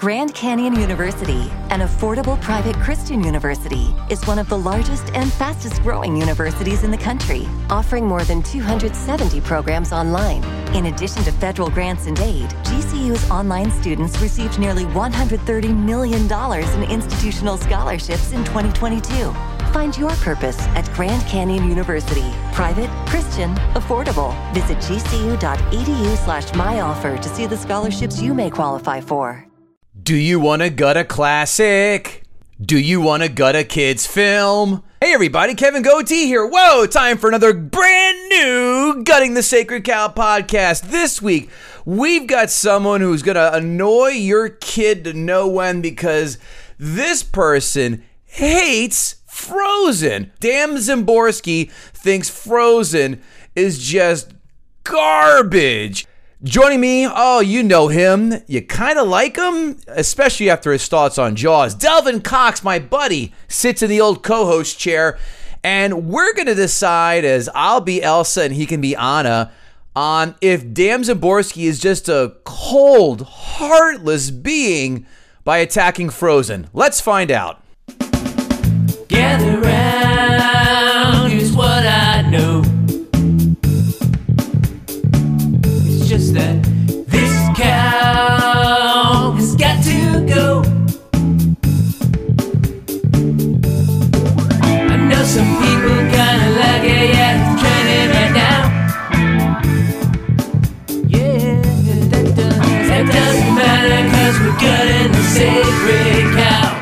Grand Canyon University, an affordable private Christian university, is one of the largest and fastest growing universities in the country, offering more than 270 programs online. In addition to federal grants and aid, GCU's online students received nearly $130 million in institutional scholarships in 2022. Find your purpose at Grand Canyon University. Private, Christian, affordable. Visit gcu.edu/myoffer to see the scholarships you may qualify for. Do you want to gut a classic? Do you want to gut a kid's film? Hey everybody, Kevin Goatee here. Whoa, time for another brand new Gutting the Sacred Cow podcast. This week, we've got someone who's going to annoy your kid to no end because this person hates Frozen. Dan Szymborski thinks Frozen is just garbage. Joining me, oh, you know him. You kind of like him, especially after his thoughts on Jaws. Delvin Cox, my buddy, sits in the old co-host chair, and we're going to decide, as I'll be Elsa and he can be Anna, on if Dan Szymborski is just a cold, heartless being by attacking Frozen. Let's find out. Gather round, here's what I know. It's just that this cow has got to go. I know some people kinda like it, yeah, it's trending right now. Yeah, that doesn't matter, cause we're gutting the sacred cow.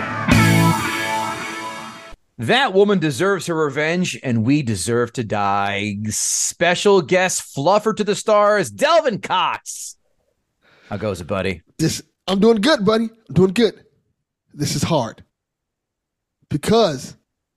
That woman deserves her revenge, and we deserve to die. Special guest fluffer to the stars, Delvin Cox. How goes it, buddy? I'm doing good, buddy. I'm doing good. This is hard because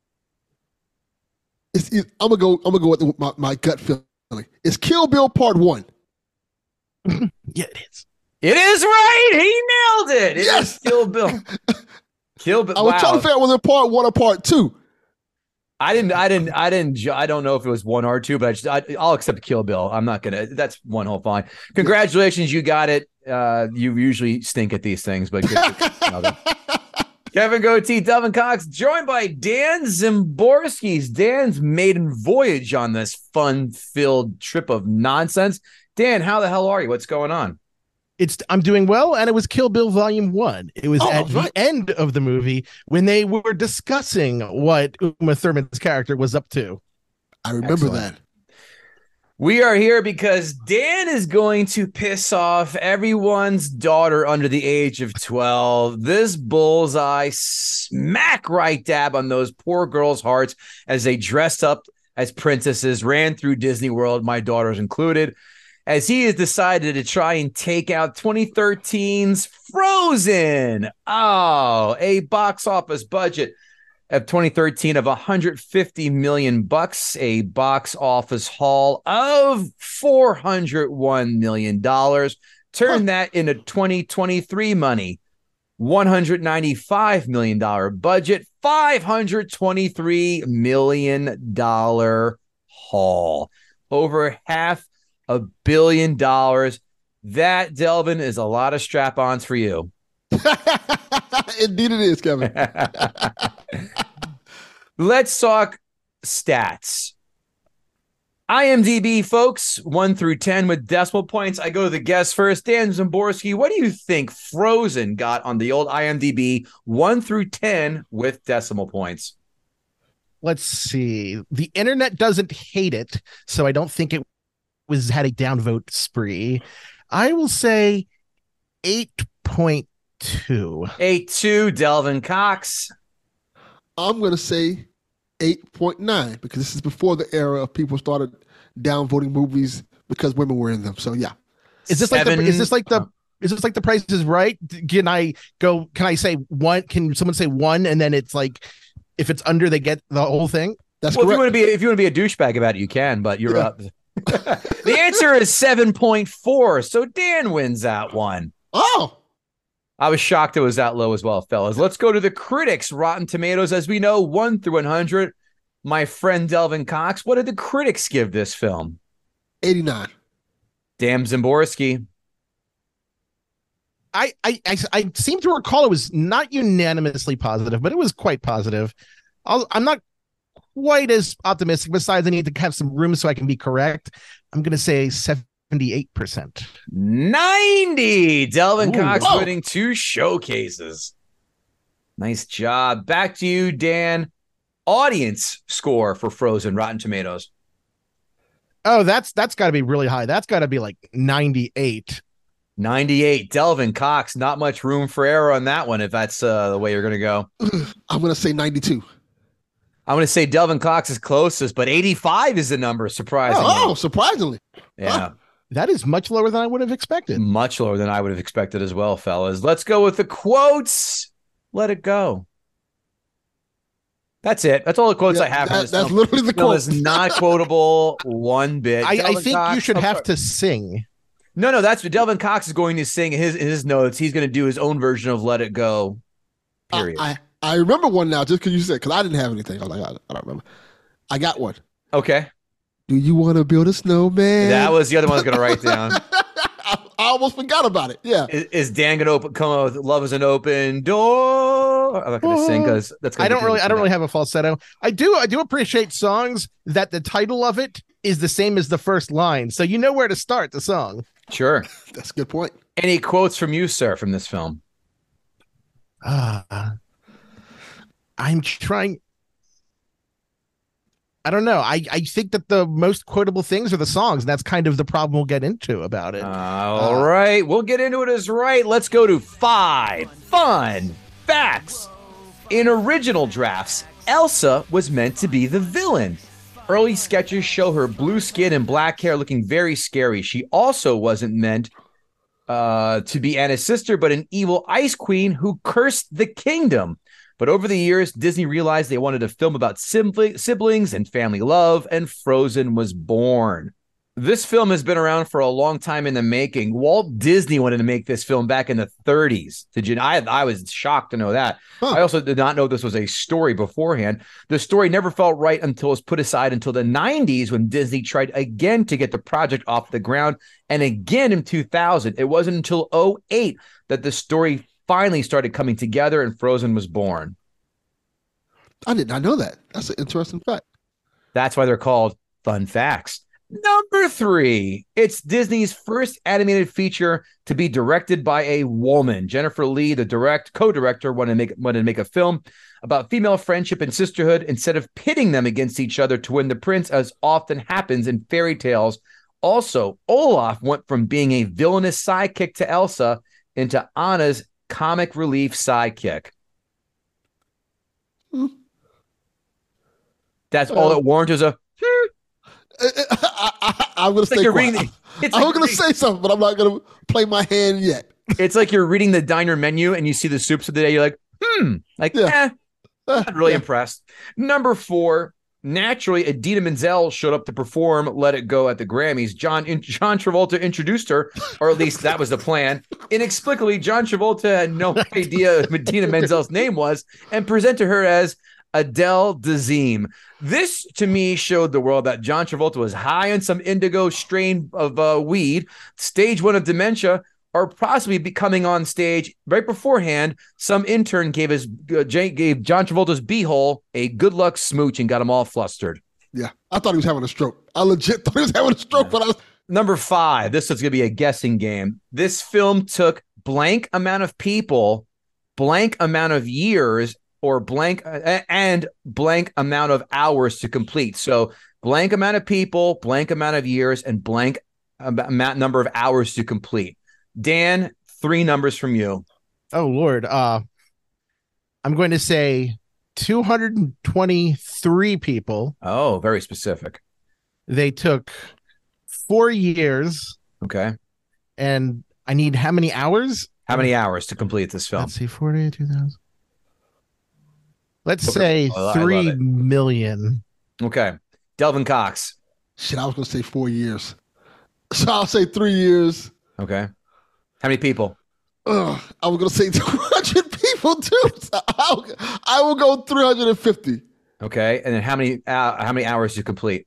I'm gonna go with my gut feeling. It's Kill Bill Part 1. Yeah, it is. It is right. He nailed it. It Yes. is Kill Bill. Kill Bill. I was trying to figure out whether Part 1 or Part 2. I don't know if it was 1 or 2, but I'll accept Kill Bill. I'm not gonna. That's one whole fine. Congratulations, you got it. You usually stink at these things, but good. Kevin Goatee, Delvin Cox, joined by Dan Szymborski's Dan's maiden voyage on this fun-filled trip of nonsense. Dan, how the hell are you? What's going on? I'm doing well, and it was Kill Bill Volume 1. It was at the end of the movie when they were discussing what Uma Thurman's character was up to. I remember that. We are here because Dan is going to piss off everyone's daughter under the age of 12. This bullseye smack right dab on those poor girls' hearts as they dressed up as princesses, ran through Disney World, my daughters included, as he has decided to try and take out 2013's Frozen. Oh, a box office budget of 2013 of $150 million, a box office haul of $401 million. Turn that into 2023 money. $195 million budget, $523 million haul. Over $500 million. That, Delvin, is a lot of strap-ons for you. Indeed it is, Kevin. Let's talk stats. IMDb, folks, 1 through 10 with decimal points. I go to the guest first. Dan Szymborski, what do you think Frozen got on the old IMDb 1 through 10 with decimal points? Let's see. The internet doesn't hate it, so I don't think it had a downvote spree. I will say 8.2. 8.2, Delvin Cox. I'm going to say 8.9 because this is before the era of people started downvoting movies because women were in them. So yeah. Is this like the Price is Right? Can I say 1? Can someone say 1 and then it's like if it's under they get the whole thing? That's well, correct. if you want to be a douchebag about it, you can, but you're up. The answer is 7.4. So Dan wins that one. Oh. I was shocked it was that low as well, fellas. Let's go to the critics. Rotten Tomatoes, as we know, 1 through 100. My friend Delvin Cox, what did the critics give this film? 89. Dan Szymborski. I seem to recall it was not unanimously positive, but it was quite positive. I'm not quite as optimistic. Besides, I need to have some room so I can be correct. I'm going to say 78%. 90. Delvin Cox whoa. winning 2 showcases. Nice job. Back to you, Dan. Audience score for Frozen, Rotten Tomatoes. Oh, that's got to be really high. That's got to be like 98. 98. Delvin Cox, not much room for error on that one if that's the way you're going to go. I'm going to say 92. I'm going to say Delvin Cox is closest, but 85 is the number, surprisingly. Oh, surprisingly. Yeah. Huh. That is much lower than I would have expected. Much lower than I would have expected as well, fellas. Let's go with the quotes. Let it go. That's it. That's all the quotes I have. That's literally the quote. It's not quotable one bit. I think you should have to sing. No, that's what Delvin Cox is going to sing in his notes. He's going to do his own version of Let It Go. Period. I remember one now just because you said, because I didn't have anything. I was like, I don't remember. I got one. Okay. Do you want to build a snowman? That was the other one I was going to write down. I almost forgot about it. Yeah. Is Dan going to come out with Love is an Open Door? I'm not going to sing because that's going I don't really have a falsetto. I do appreciate songs that the title of it is the same as the first line. So you know where to start the song. Sure. That's a good point. Any quotes from you, sir, from this film? I'm trying. I don't know. I think that the most quotable things are the songs. And that's kind of the problem we'll get into about it. All right. We'll get into it as right. Let's go to 5 fun facts. In original drafts, Elsa was meant to be the villain. Early sketches show her blue skin and black hair looking very scary. She also wasn't meant to be Anna's sister, but an evil ice queen who cursed the kingdom. But over the years, Disney realized they wanted a film about siblings and family love, and Frozen was born. This film has been around for a long time in the making. Walt Disney wanted to make this film back in the 30s. I was shocked to know that. I also did not know this was a story beforehand. The story never felt right until it was put aside until the 90s when Disney tried again to get the project off the ground, and again in 2000. It wasn't until 2008 that the story finally started coming together and Frozen was born. I did not know that. That's an interesting fact. That's why they're called fun facts. Number 3, it's Disney's first animated feature to be directed by a woman. Jennifer Lee, the co-director, wanted to make a film about female friendship and sisterhood instead of pitting them against each other to win the prince, as often happens in fairy tales. Also, Olaf went from being a villainous sidekick to Elsa into Anna's comic relief sidekick. That's all it warranted. I'm going to say quiet. I'm going to say something, but I'm not going to play my hand yet. It's like you're reading the diner menu and you see the soups of the day. You're like, not really impressed. Number 4, naturally, Idina Menzel showed up to perform Let It Go at the Grammys. John Travolta introduced her, or at least that was the plan. Inexplicably, John Travolta had no idea what Idina Menzel's name was and presented her as Adele Dazeem. This, to me, showed the world that John Travolta was high on some indigo strain of weed, stage 1 of dementia, or possibly coming on stage right beforehand. Some intern gave John Travolta's beehole a good luck smooch and got him all flustered. Yeah, I thought he was having a stroke. I legit thought he was having a stroke, but I was... Number 5, this is going to be a guessing game. This film took blank amount of people, blank amount of years, or blank amount of hours to complete. So blank amount of people, blank amount of years, and blank number of hours to complete. Dan, 3 numbers from you. Oh, Lord. I'm going to say 223 people. Oh, very specific. They took 4 years. Okay. And I need how many hours? How many hours to complete this film? Let's see, 40, 2,000. Let's say 3 million. Okay. Delvin Cox. Shit, I was going to say 4 years. So I'll say 3 years. Okay. How many people? I was going to say 200 people too. So I will go 350. Okay. And then how many hours to complete?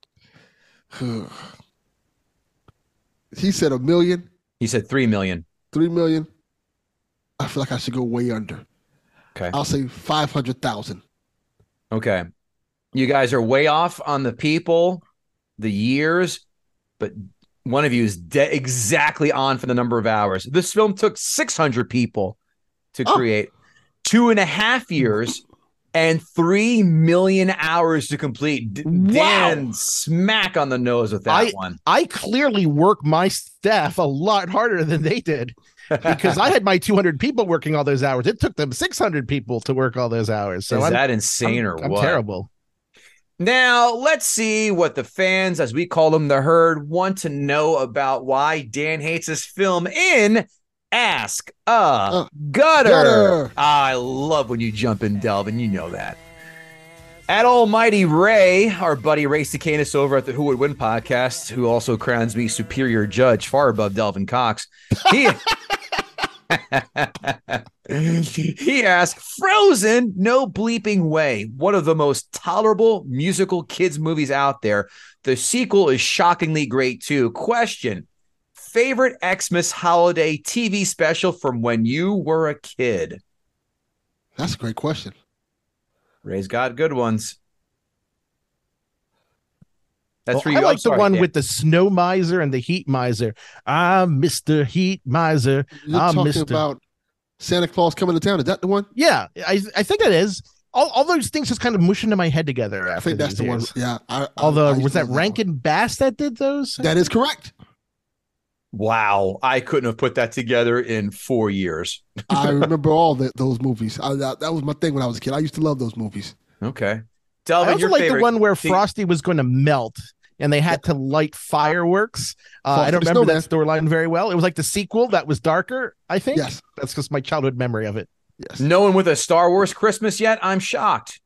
He said 1 million. He said 3 million. 3 million. I feel like I should go way under. Okay. I'll say 500,000. Okay. You guys are way off on the people, the years, but one of you is exactly on for the number of hours. This film took 600 people to create, 2.5 years, and 3 million hours to complete. Dan, smack on the nose with that one. I clearly work my staff a lot harder than they did. Because I had my 200 people working all those hours. It took them 600 people to work all those hours. So is that insane or what? I'm terrible. Now, let's see what the fans, as we call them, the herd, want to know about why Dan hates this film in Ask a Gutter. I love when you jump in, Delvin. You know that. At Almighty Ray, our buddy Ray Cicanis over at the Who Would Win podcast, who also crowns me superior judge, far above Delvin Cox, he asked, Frozen, no bleeping way. One of the most tolerable musical kids movies out there. The sequel is shockingly great too. Question, favorite Xmas holiday TV special from when you were a kid? That's a great question. Ray's got good ones. That's for you. I like the one with the snow miser and the heat miser. I'm Mr. Heat Miser. You're talking about Santa Claus Coming to Town. Is that the one? Yeah, I think that is. All those things just kind of mush into my head together. I think that's the one. Yeah. Although, was that Rankin Bass that did those? That is correct. Wow. I couldn't have put that together in 4 years. I remember all those movies. That was my thing when I was a kid. I used to love those movies. Okay. Delvin, I also like the one where Frosty was going to melt and they had to light fireworks. I don't remember that storyline very well. It was like the sequel that was darker, I think. Yes. That's just my childhood memory of it. Yes. No one with a Star Wars Christmas yet? I'm shocked.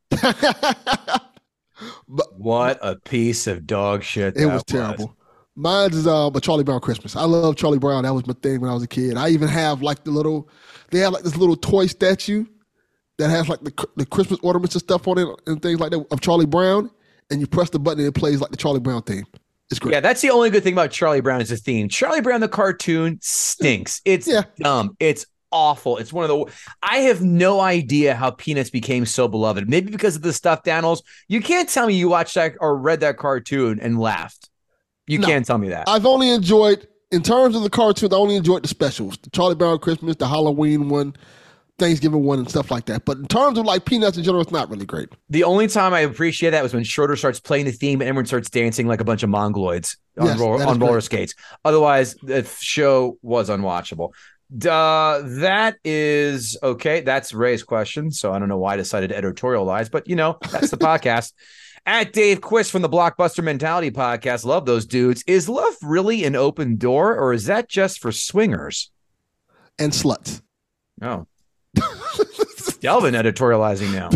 What a piece of dog shit that was terrible. Mine is a Charlie Brown Christmas. I love Charlie Brown. That was my thing when I was a kid. I even have like they have like this little toy statue that has like the Christmas ornaments and stuff on it and things like that of Charlie Brown. And you press the button and it plays like the Charlie Brown theme. It's great. Yeah, that's the only good thing about Charlie Brown is the theme. Charlie Brown, the cartoon, stinks. It's dumb. It's awful. It's one of the... I have no idea how Peanuts became so beloved. Maybe because of the stuffed animals. You can't tell me you watched that or read that cartoon and laughed. You can't tell me that. I've only enjoyed, in terms of the cartoons, I only enjoyed the specials. The Charlie Brown Christmas, the Halloween one, Thanksgiving one, and stuff like that. But in terms of like Peanuts in general, it's not really great. The only time I appreciate that was when Schroeder starts playing the theme and everyone starts dancing like a bunch of mongoloids on roller skates. Otherwise, the show was unwatchable. That is okay. That's Ray's question. So I don't know why I decided to editorialize, but that's the podcast. At Dave Quist from the Blockbuster Mentality podcast. Love those dudes. Is love really an open door or is that just for swingers? And sluts. Oh. Delvin editorializing now.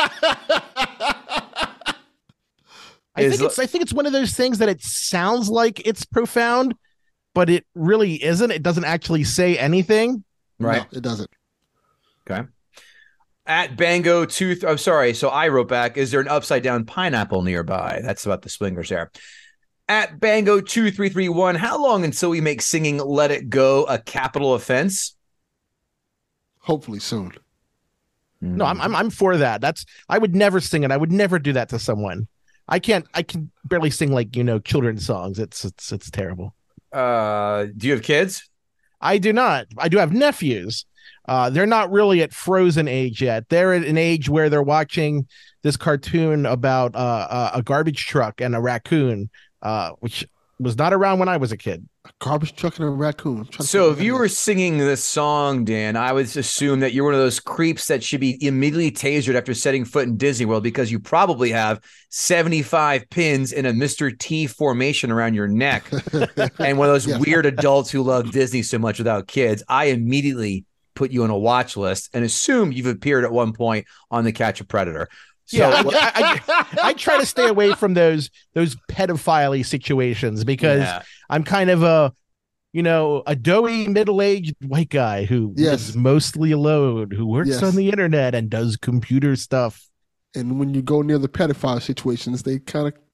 I think it's one of those things that it sounds like it's profound, but it really isn't. It doesn't actually say anything. Right. No, it doesn't. Okay. At Bango Tooth. Oh, sorry. So I wrote back, is there an upside down pineapple nearby? That's about the swingers there. At Bango 2331, how long until we make singing Let It Go a capital offense? Hopefully soon. No, I'm for that. I would never sing it. I would never do that to someone. I can barely sing like, children's songs. It's terrible. Do you have kids? I do not. I do have nephews. They're not really at Frozen age yet. They're at an age where they're watching this cartoon about a garbage truck and a raccoon, which was not around when I was a kid. A garbage truck and a raccoon. So if you were singing this song, Dan, I would assume that you're one of those creeps that should be immediately tasered after setting foot in Disney World because you probably have 75 pins in a Mr. T formation around your neck. And one of those weird adults who love Disney so much without kids. I immediately put you on a watch list and assume you've appeared at one point on The Catch a Predator. So I try to stay away from those pedophile situations because I'm kind of a doughy middle-aged white guy who is mostly alone, who works on the internet and does computer stuff. And when you go near the pedophile situations, they kind of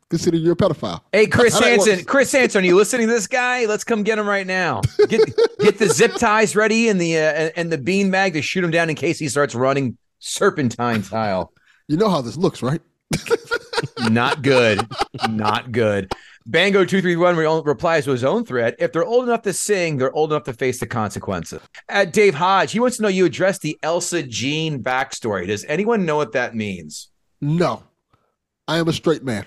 consider you a pedophile. Hey, Chris How that Hansen. works. Chris Hansen, are you listening to this guy? Let's come get him right now. Get the zip ties ready and the bean bag to shoot him down in case he starts running serpentine style. You know how this looks, right? Not good. Not good. Bango231 replies to his own thread. If they're old enough to sing, they're old enough to face the consequences. At Dave Hodge, he wants to know you addressed the Elsa Jean backstory. Does anyone know what that means? No. I am a straight man.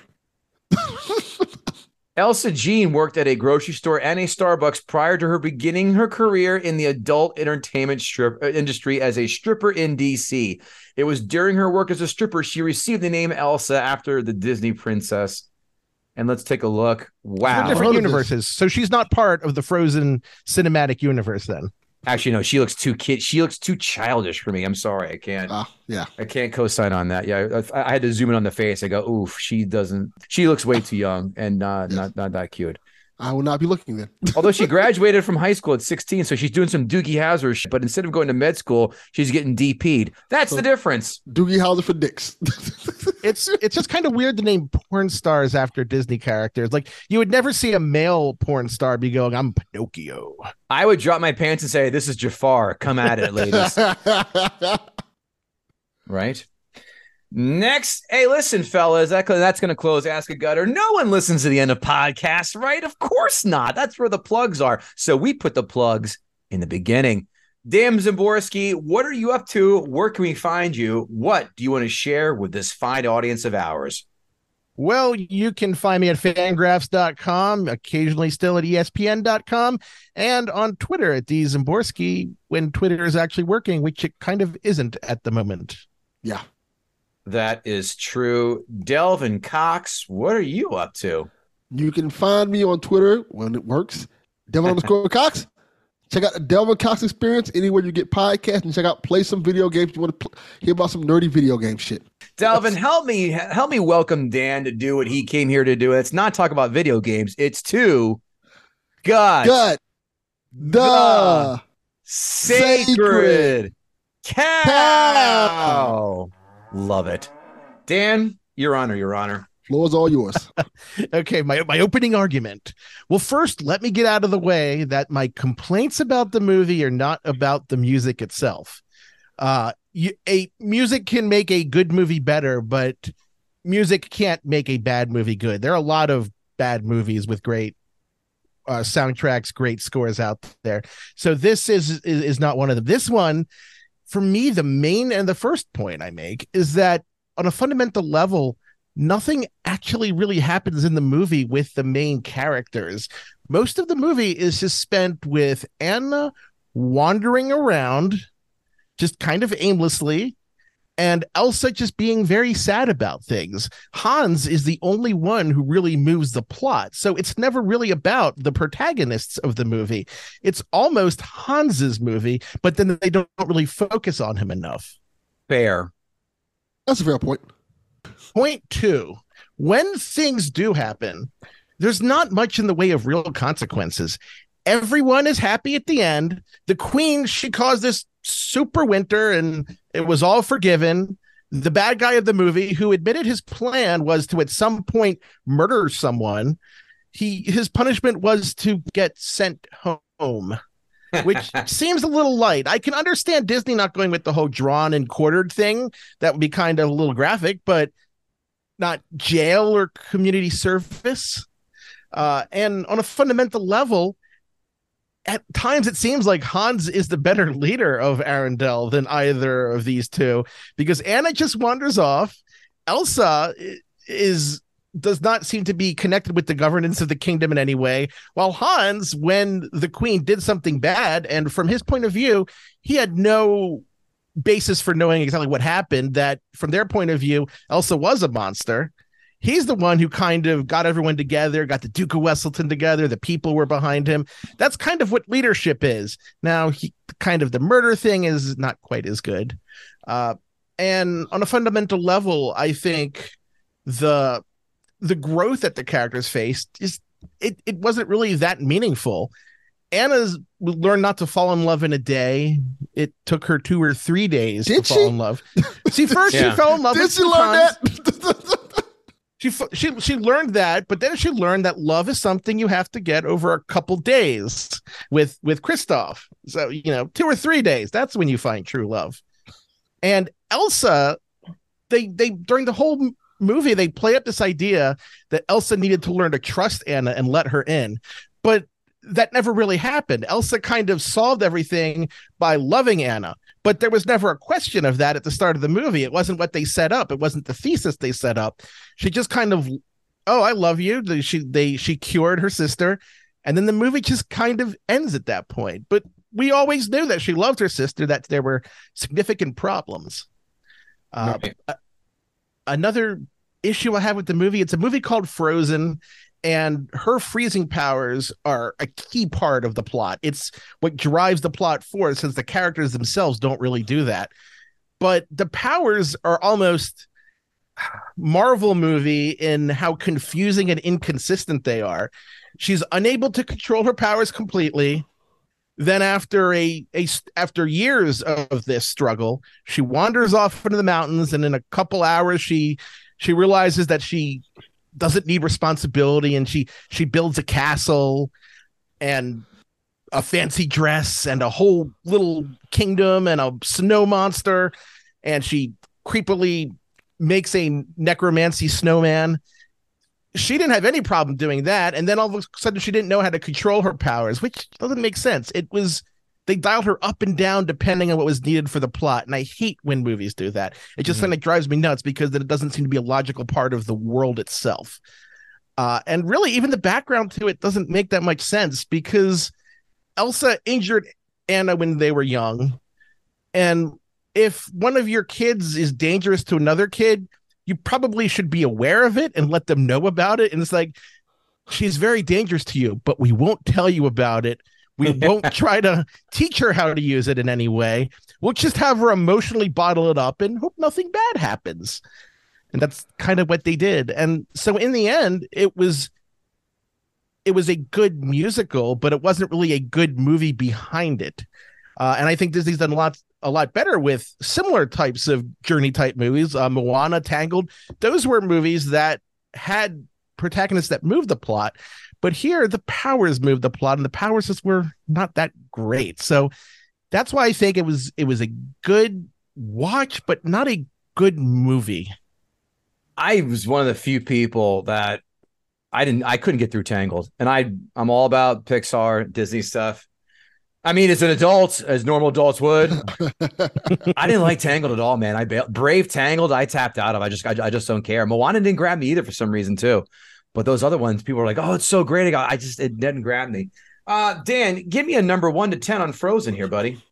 Elsa Jean worked at a grocery store and a Starbucks prior to her beginning her career in the adult entertainment industry as a stripper in DC. It was during her work as a stripper she received the name Elsa after the Disney princess. And let's take a look. Wow. Different universes. So she's not part of the Frozen cinematic universe then. Actually, no, she looks too She looks too childish for me. I'm sorry. I can't. Yeah. I can't co-sign on that. Yeah. I had to zoom in on the face. I go, oof, she looks way too young and not that cute. I will not be looking then. Although she graduated from high school at 16, so she's doing some Doogie Howser shit, but instead of going to med school, she's getting DP'd. That's the difference. Doogie Howser for dicks. It's just kind of weird to name porn stars after Disney characters. Like, you would never see a male porn star be going, I'm Pinocchio. I would drop my pants and say, this is Jafar. Come at it, ladies. Right? Next, hey, listen, fellas, that's going to close Ask a Gutter. No one listens to the end of podcasts, right? Of course not. That's where the plugs are. So we put the plugs in the beginning. Dan Szymborski, what are you up to? Where can we find you? What do you want to share with this fine audience of ours? Well, you can find me at fangraphs.com, occasionally still at ESPN.com, and on Twitter at DZymborski when Twitter is actually working, which it kind of isn't at the moment. Yeah. That is true. Delvin Cox, what are you up to? You can find me on Twitter when it works. Delvin_Cox. Check out the Delvin Cox Experience anywhere you get podcasts, and check out Play Some Video Games. You want to hear about some nerdy video game shit. Delvin, help me welcome Dan to do what he came here to do. It's not talk about video games. It's to gut the sacred cow. Love it. Dan, your honor. Floor's all yours. Okay, my opening argument. Well, first, let me get out of the way that my complaints about the movie are not about the music itself. Music can make a good movie better, but music can't make a bad movie good. There are a lot of bad movies with great soundtracks, great scores out there. So this is not one of them. This one, for me, the main and the first point I make is that on a fundamental level, nothing actually really happens in the movie with the main characters. Most of the movie is just spent with Anna wandering around just kind of aimlessly, and Elsa just being very sad about things. Hans is the only one who really moves the plot. So it's never really about the protagonists of the movie. It's almost Hans's movie, but then they don't really focus on him enough. Fair. That's a fair point. Point two, when things do happen, there's not much in the way of real consequences. Everyone is happy at the end. The queen, she caused this super winter and it was all forgiven. The bad guy of the movie, who admitted his plan was to at some point murder someone, his punishment was to get sent home, which seems a little light. I can understand Disney not going with the whole drawn and quartered thing. That would be kind of a little graphic, but not jail or community service. And on a fundamental level, at times it seems like Hans is the better leader of Arendelle than either of these two, because Anna just wanders off. Elsa does not seem to be connected with the governance of the kingdom in any way, while Hans, when the queen did something bad, and from his point of view, he had no basis for knowing exactly what happened, that from their point of view, Elsa was a monster. He's the one who kind of got everyone together, got the Duke of Wesselton together. The people were behind him. That's kind of what leadership is. Now, the murder thing is not quite as good. And on a fundamental level, I think the growth that the characters faced it wasn't really that meaningful. Anna's learned not to fall in love in a day. It took her 2 or 3 days to fall in love. See, first she fell in love. Did with she learn Hans. that? she learned that, but then she learned that love is something you have to get over a couple days with Kristoff. So 2 or 3 days, that's when you find true love. And Elsa, they during the whole movie they play up this idea that Elsa needed to learn to trust Anna and let her in, but that never really happened. Elsa kind of solved everything by loving Anna, but there was never a question of that at the start of the movie. It wasn't what they set up. It wasn't the thesis they set up. She just kind of, oh, I love you. She cured her sister, and then the movie just kind of ends at that point. But we always knew that she loved her sister, that there were significant problems. Right. Another issue I have with the movie, it's a movie called Frozen, and her freezing powers are a key part of the plot. It's what drives the plot forward, since the characters themselves don't really do that. But the powers are almost Marvel movie in how confusing and inconsistent they are. She's unable to control her powers completely. Then after after years of this struggle, she wanders off into the mountains, and in a couple hours she realizes that she doesn't need responsibility, and she builds a castle and a fancy dress and a whole little kingdom and a snow monster, and she creepily makes a necromancy snowman. She didn't have any problem doing that, and then all of a sudden she didn't know how to control her powers, which doesn't make sense. They dialed her up and down depending on what was needed for the plot, and I hate when movies do that. It just kind of drives me nuts because it doesn't seem to be a logical part of the world itself. And really, even the background to it doesn't make that much sense, because Elsa injured Anna when they were young, and if one of your kids is dangerous to another kid, you probably should be aware of it and let them know about it. And it's like, she's very dangerous to you, but we won't tell you about it. We won't try to teach her how to use it in any way. We'll just have her emotionally bottle it up and hope nothing bad happens. And that's kind of what they did. And so in the end, it was a good musical, but it wasn't really a good movie behind it. And I think Disney's done a lot better with similar types of journey type movies. Moana, Tangled, those were movies that had protagonists that moved the plot. But here, the powers moved the plot, and the powers just were not that great. So that's why I think it was a good watch, but not a good movie. I was one of the few people that I couldn't get through Tangled, and I'm all about Pixar, Disney stuff. I mean, as an adult, as normal adults would, I didn't like Tangled at all, man. Brave Tangled, I tapped out of. I just don't care. Moana didn't grab me either for some reason too. But those other ones, people were like, "Oh, it's so great!" It didn't grab me. Dan, give me a number 1 to 10 on Frozen here, buddy.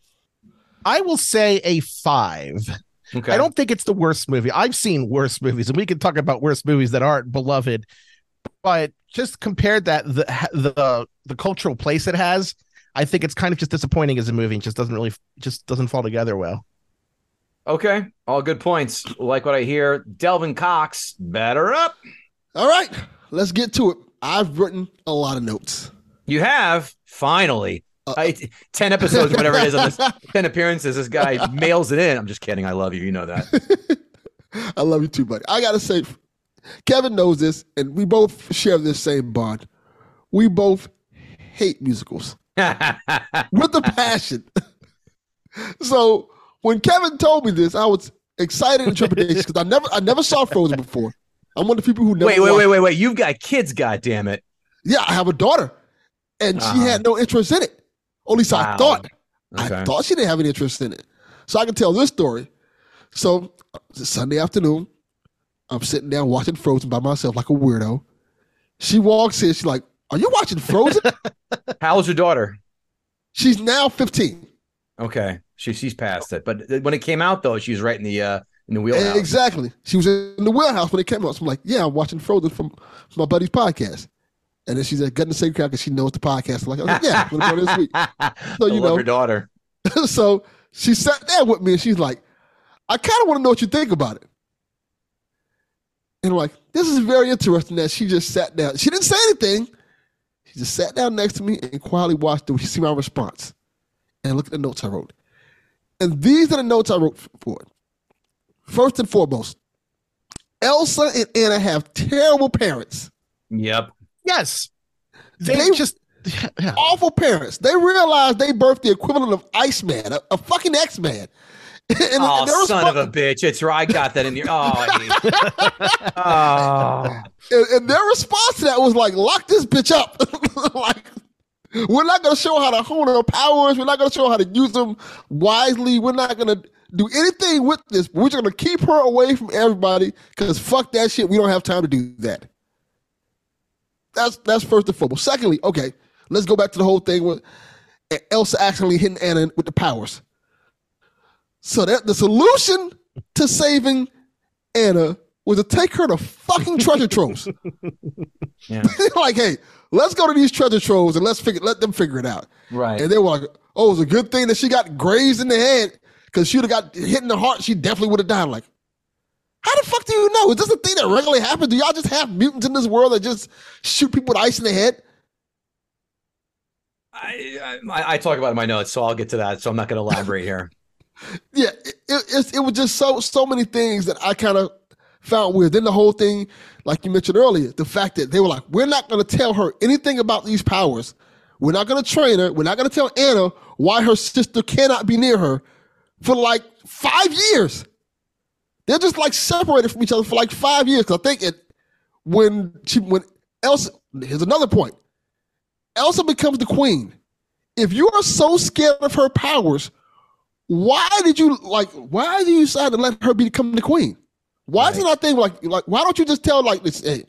I will say a 5. Okay. I don't think it's the worst movie. I've seen worse movies, and we can talk about worse movies that aren't beloved. But just compared that the cultural place it has, I think it's kind of just disappointing as a movie. It just doesn't fall together well. Okay, all good points. Like what I hear. Delvin Cox, batter up. All right, let's get to it. I've written a lot of notes. You have? Finally. 10 episodes, whatever it is, on this 10 appearances, this guy mails it in. I'm just kidding. I love you. You know that. I love you too, buddy. I got to say, Kevin knows this, and we both share this same bond. We both hate musicals with a passion. So when Kevin told me this, I was excited and trepidation because I never saw Frozen before. I'm one of the people who never Wait. You've got kids, goddammit. Yeah, I have a daughter, and she had no interest in it. Or at least I thought. Okay. I thought she didn't have any interest in it. So I can tell this story. So it's Sunday afternoon. I'm sitting down watching Frozen by myself like a weirdo. She walks in. She's like, "Are you watching Frozen?" How old's your daughter? She's now 15. Okay, she's past it. But when it came out, though, she was right in the wheelhouse. Exactly. She was in the wheelhouse when it came out. So I'm like, "Yeah, I'm watching Frozen from my buddy's podcast." And then she's like, "Gutting the Sacred Cow," because she knows the podcast. I'm like, "Yeah, I'm gonna go this week." So I love your daughter. So she sat there with me, and she's like, "I kind of want to know what you think about it." And I'm like, "This is very interesting." That she just sat down. She didn't say anything. She just sat down next to me and quietly watched it. She see my response and look at the notes I wrote. And these are the notes I wrote for it. First and foremost, Elsa and Anna have terrible parents. Yep. Yes. They just awful parents. They realize they birthed the equivalent of Iceman, a fucking X-Man. And son of a bitch. It's right. I got that in here. And their response to that was like, lock this bitch up. Like, we're not going to show how to hone our powers. We're not going to show how to use them wisely. We're not going to do anything with this. We're just going to keep her away from everybody because fuck that shit. We don't have time to do that. That's first and foremost. Secondly, okay, let's go back to the whole thing with Elsa actually hitting Anna with the powers. So that the solution to saving Anna was to take her to fucking treasure troves. Yeah. Like, hey, let's go to these treasure troves and let them figure it out. Right. And they were like, oh, it was a good thing that she got grazed in the head because she would have got hit in the heart. She definitely would have died. Like, how the fuck do you know? Is this a thing that regularly happens? Do y'all just have mutants in this world that just shoot people with ice in the head? I talk about it in my notes, so I'll get to that. So I'm not going to elaborate here. Yeah, it was just so many things that I kind of found weird. Then the whole thing, like you mentioned earlier, the fact that they were like, we're not going to tell her anything about these powers. We're not going to train her. We're not going to tell Anna why her sister cannot be near her for like 5 years. They're just like separated from each other for like 5 years. Cause I think when Elsa, here's another point. Elsa becomes the queen. If you are so scared of her powers, why do you decide to let her become the queen? Why is it not thing like why don't you just tell like this? Hey,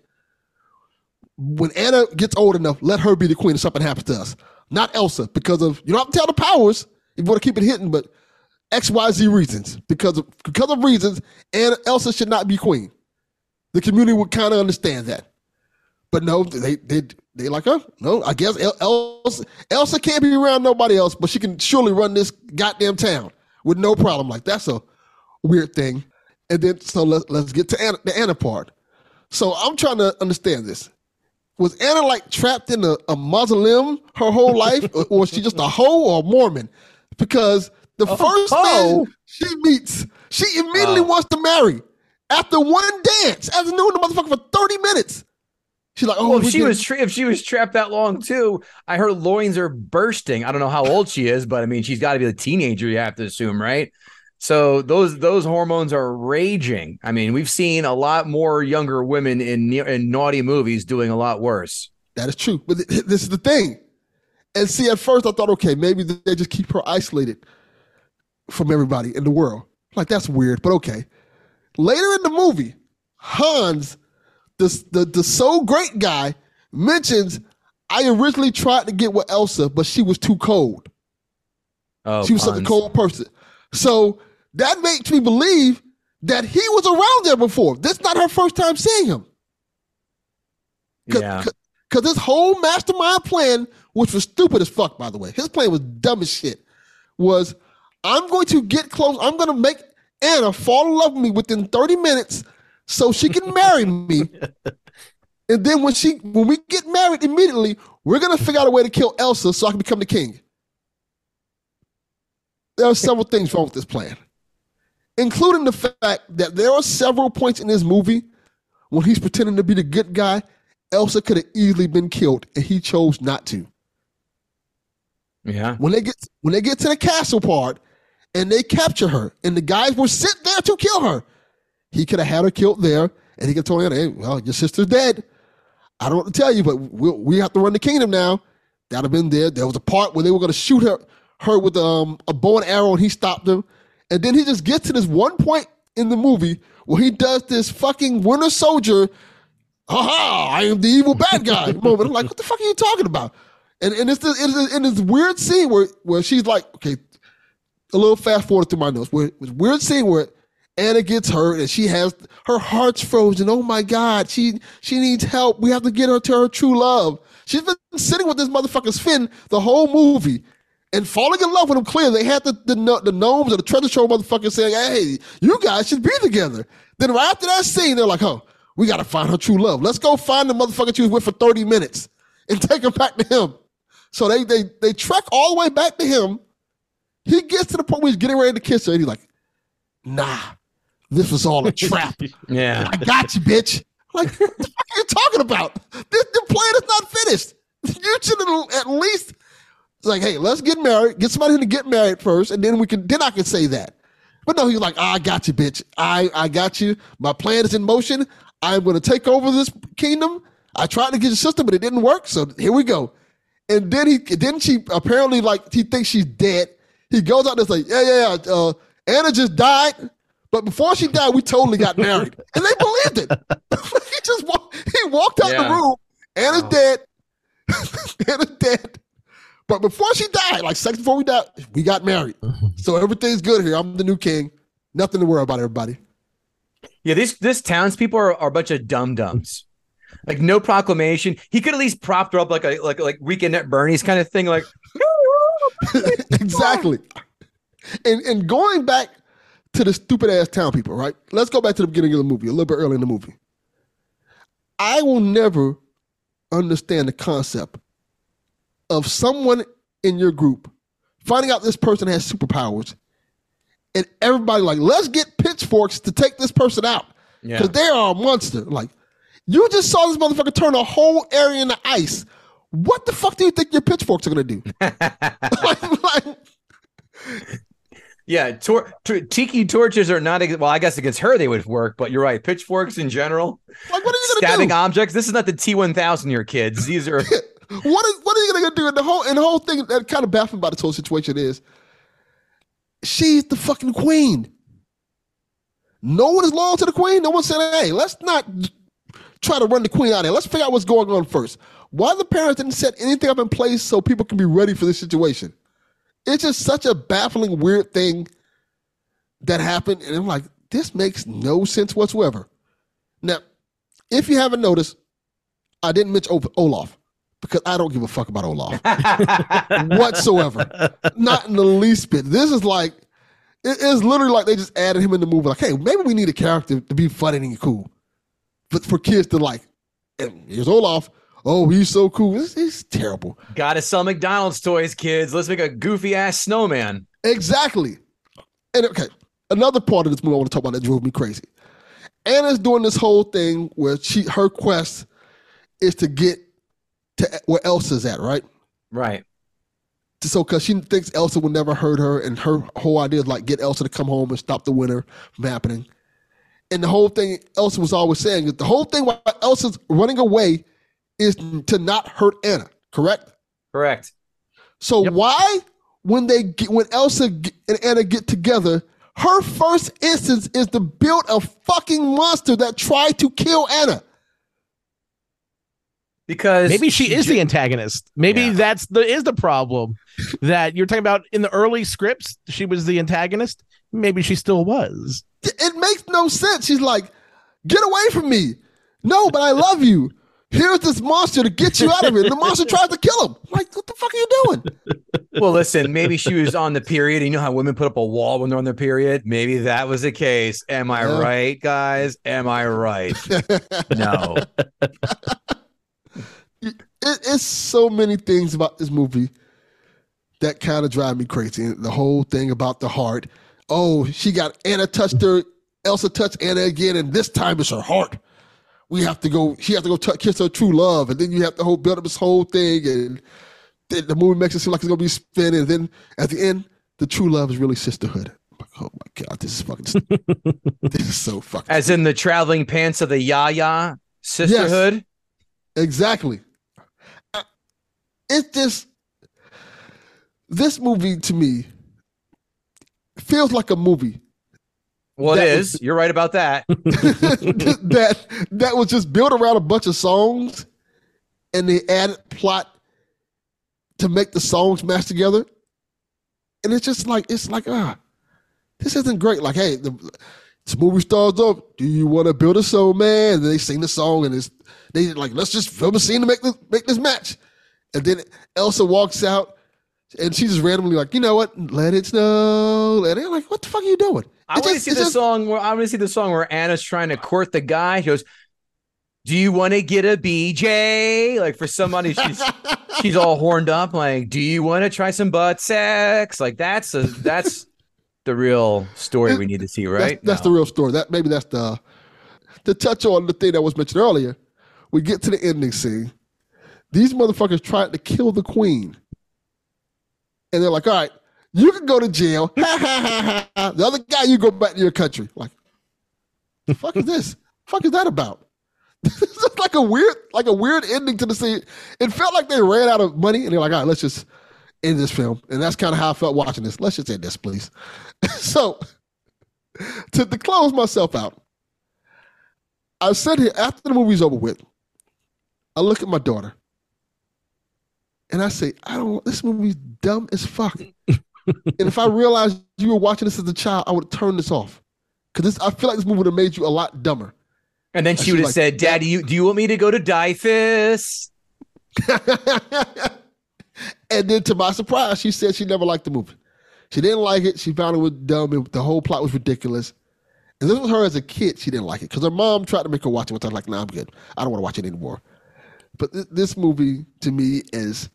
when Anna gets old enough, let her be the queen if something happens to us. Not Elsa, because of you don't have to tell the powers if you want to keep it hidden, but XYZ reasons. Because of reasons, Elsa should not be queen. The community would kind of understand that. But no, they like her. No, I guess Elsa can't be around nobody else, but she can surely run this goddamn town with no problem. Like, that's a weird thing. And then, so let's get to the Anna part. So I'm trying to understand this. Was Anna like trapped in a mausoleum her whole life, or was she just a hoe or a Mormon? Because the first man she meets, she immediately wants to marry after one dance, after knowing the motherfucker for 30 minutes. She's like, if she was trapped that long too, I heard loins are bursting. I don't know how old she is, but I mean, she's got to be a teenager. You have to assume, right? So those hormones are raging. I mean, we've seen a lot more younger women in naughty movies doing a lot worse. That is true, but this is the thing. And see, at first I thought, okay, maybe they just keep her isolated from everybody in the world. Like, that's weird, but okay. Later in the movie, Hans, the so great guy, mentions, I originally tried to get with Elsa, but she was too cold. She was such a cold person. So that makes me believe that he was around there before. This is not her first time seeing him. Because this whole mastermind plan, which was stupid as fuck, by the way, his plan was dumb as shit, was I'm going to get close. I'm going to make Anna fall in love with me within 30 minutes so she can marry me. And then when we get married immediately, we're going to figure out a way to kill Elsa so I can become the king. There are several things wrong with this plan, including the fact that there are several points in this movie when he's pretending to be the good guy, Elsa could have easily been killed, and he chose not to. Yeah. When they get to the castle part and they capture her, and the guys were sent there to kill her, he could have had her killed there, and he could have told her, hey, well, your sister's dead. I don't know what to tell you, but we have to run the kingdom now. That would have been there. There was a part where they were going to shoot her with a bow and arrow, and he stopped them. And then he just gets to this one point in the movie where he does this fucking Winter Soldier, I am the evil bad guy moment. I'm like, what the fuck are you talking about? And it's in this weird scene where she's like, okay, a little fast forward through my notes, where it's a weird scene where Anna gets hurt and she has her heart's frozen. Oh my God, she needs help. We have to get her to her true love. She's been sitting with this motherfucker Sven the whole movie and falling in love with him. Clearly, they had the gnomes or the treasure trove motherfuckers saying, hey, you guys should be together. Then right after that scene, they're like, oh, we got to find her true love. Let's go find the motherfucker she was with for 30 minutes and take her back to him. So they trek all the way back to him. He gets to the point where he's getting ready to kiss her, and he's like, nah, this was all a trap. Yeah. I got you, bitch. Like, what the fuck are you talking about? The plan is not finished. You should at least like, hey, let's get married. Get somebody to get married first, and then I can say that. But no, he's like, I got you, bitch. I got you. My plan is in motion. I'm going to take over this kingdom. I tried to get your sister, but it didn't work. So here we go. And then she apparently, like, he thinks she's dead. He goes out there and like, yeah. Anna just died. But before she died, we totally got married. And they believed it. He walked out the room. Anna's dead. Anna's dead. But before she died, like seconds before we died, we got married. So everything's good here. I'm the new king. Nothing to worry about, everybody. Yeah, this townspeople are a bunch of dum-dums. Like, no proclamation. He could at least propped her up like Weekend at Bernie's kind of thing. Like, exactly. And going back to the stupid ass town people, right? Let's go back to the beginning of the movie, a little bit early in the movie. I will never understand the concept of someone in your group finding out this person has superpowers and everybody like, let's get pitchforks to take this person out because they are a monster. Like, you just saw this motherfucker turn a whole area into ice. What the fuck do you think your pitchforks are going to do? Yeah, tiki torches are not, well, I guess against her they would work, but you're right. Pitchforks in general. Like, what are you going to do? Stabbing objects. This is not the T-1000 here, kids. These are... What are you going to do? And the whole thing that kind of baffling about this whole situation is she's the fucking queen. No one is loyal to the queen. No one said, hey, let's not try to run the queen out of there. Let's figure out what's going on first. Why the parents didn't set anything up in place so people can be ready for this situation? It's just such a baffling, weird thing that happened. And I'm like, this makes no sense whatsoever. Now, if you haven't noticed, I didn't mention Olaf. Because I don't give a fuck about Olaf whatsoever. Not in the least bit. This is like, it is literally like they just added him in the movie. Like, hey, maybe we need a character to be funny and cool. But for kids to like, and here's Olaf. Oh, he's so cool. It's terrible. Gotta sell McDonald's toys, kids. Let's make a goofy ass snowman. Exactly. And okay, another part of this movie I want to talk about that drove me crazy. Anna's doing this whole thing where her quest is to get to where Elsa's at, right? Right. So, because she thinks Elsa will never hurt her, and her whole idea is like get Elsa to come home and stop the winter from happening. And the whole thing Elsa was always saying is the whole thing why Elsa's running away is to not hurt Anna, correct? Correct. So why, when Elsa and Anna get together, her first instance is to build a fucking monster that tried to kill Anna? Because maybe she is the antagonist. Maybe that's the problem that you're talking about. In the early scripts, she was the antagonist. Maybe she still was. It makes no sense. She's like, get away from me. No, but I love you. Here's this monster to get you out of here. The monster tries to kill him. Like, what the fuck are you doing? Well, listen, maybe she was on the period. You know how women put up a wall when they're on their period? Maybe that was the case. Am I right, guys? Am I right? No. It's so many things about this movie that kind of drive me crazy. The whole thing about the heart. Oh, Anna touched her. Elsa touched Anna again, and this time it's her heart. She has to go kiss her true love, and then you have to build up this whole thing, and the movie makes it seem like it's going to be spinning, and then at the end, the true love is really sisterhood. Oh my God, this is so fucking As in the traveling pants of the Yaya sisterhood? Yes, exactly. It's just, this movie to me feels like a movie. Well, it is. You're right about that. that was just built around a bunch of songs, and they added plot to make the songs match together. And it's just like, this isn't great. Like, hey, this movie starts up. Do you want to build a snowman? And they sing the song, and they like, let's just film a scene to make this match. And then Elsa walks out, and she's just randomly like, you know what? Let it snow. And they're like, what the fuck are you doing? I want to see the song where Anna's trying to court the guy. She goes, do you want to get a BJ? Like, for somebody, she's all horned up. Like, do you want to try some butt sex? Like, that's the real story we need to see, right? That's the real story. That's the to touch on the thing that was mentioned earlier. We get to the ending scene. These motherfuckers tried to kill the queen, and they're like, "All right, you can go to jail. Ha ha ha ha. The other guy, you go back to your country." Like, the fuck is this? The fuck is that about? This is like a weird ending to the scene. It felt like they ran out of money, and they're like, "All right, let's just end this film." And that's kind of how I felt watching this. Let's just end this, please. So, to close myself out, I said here after the movie's over with, I look at my daughter, and I say, this movie's dumb as fuck. And if I realized you were watching this as a child, I would turn this off. Because I feel like this movie would have made you a lot dumber. And then she would have said, Daddy, do you want me to go to DieFist? And then to my surprise, she said she never liked the movie. She didn't like it. She found it was dumb. The whole plot was ridiculous. And this was her as a kid. She didn't like it. Because her mom tried to make her watch it. I was like, nah, I'm good. I don't want to watch it anymore. But this movie, to me, is...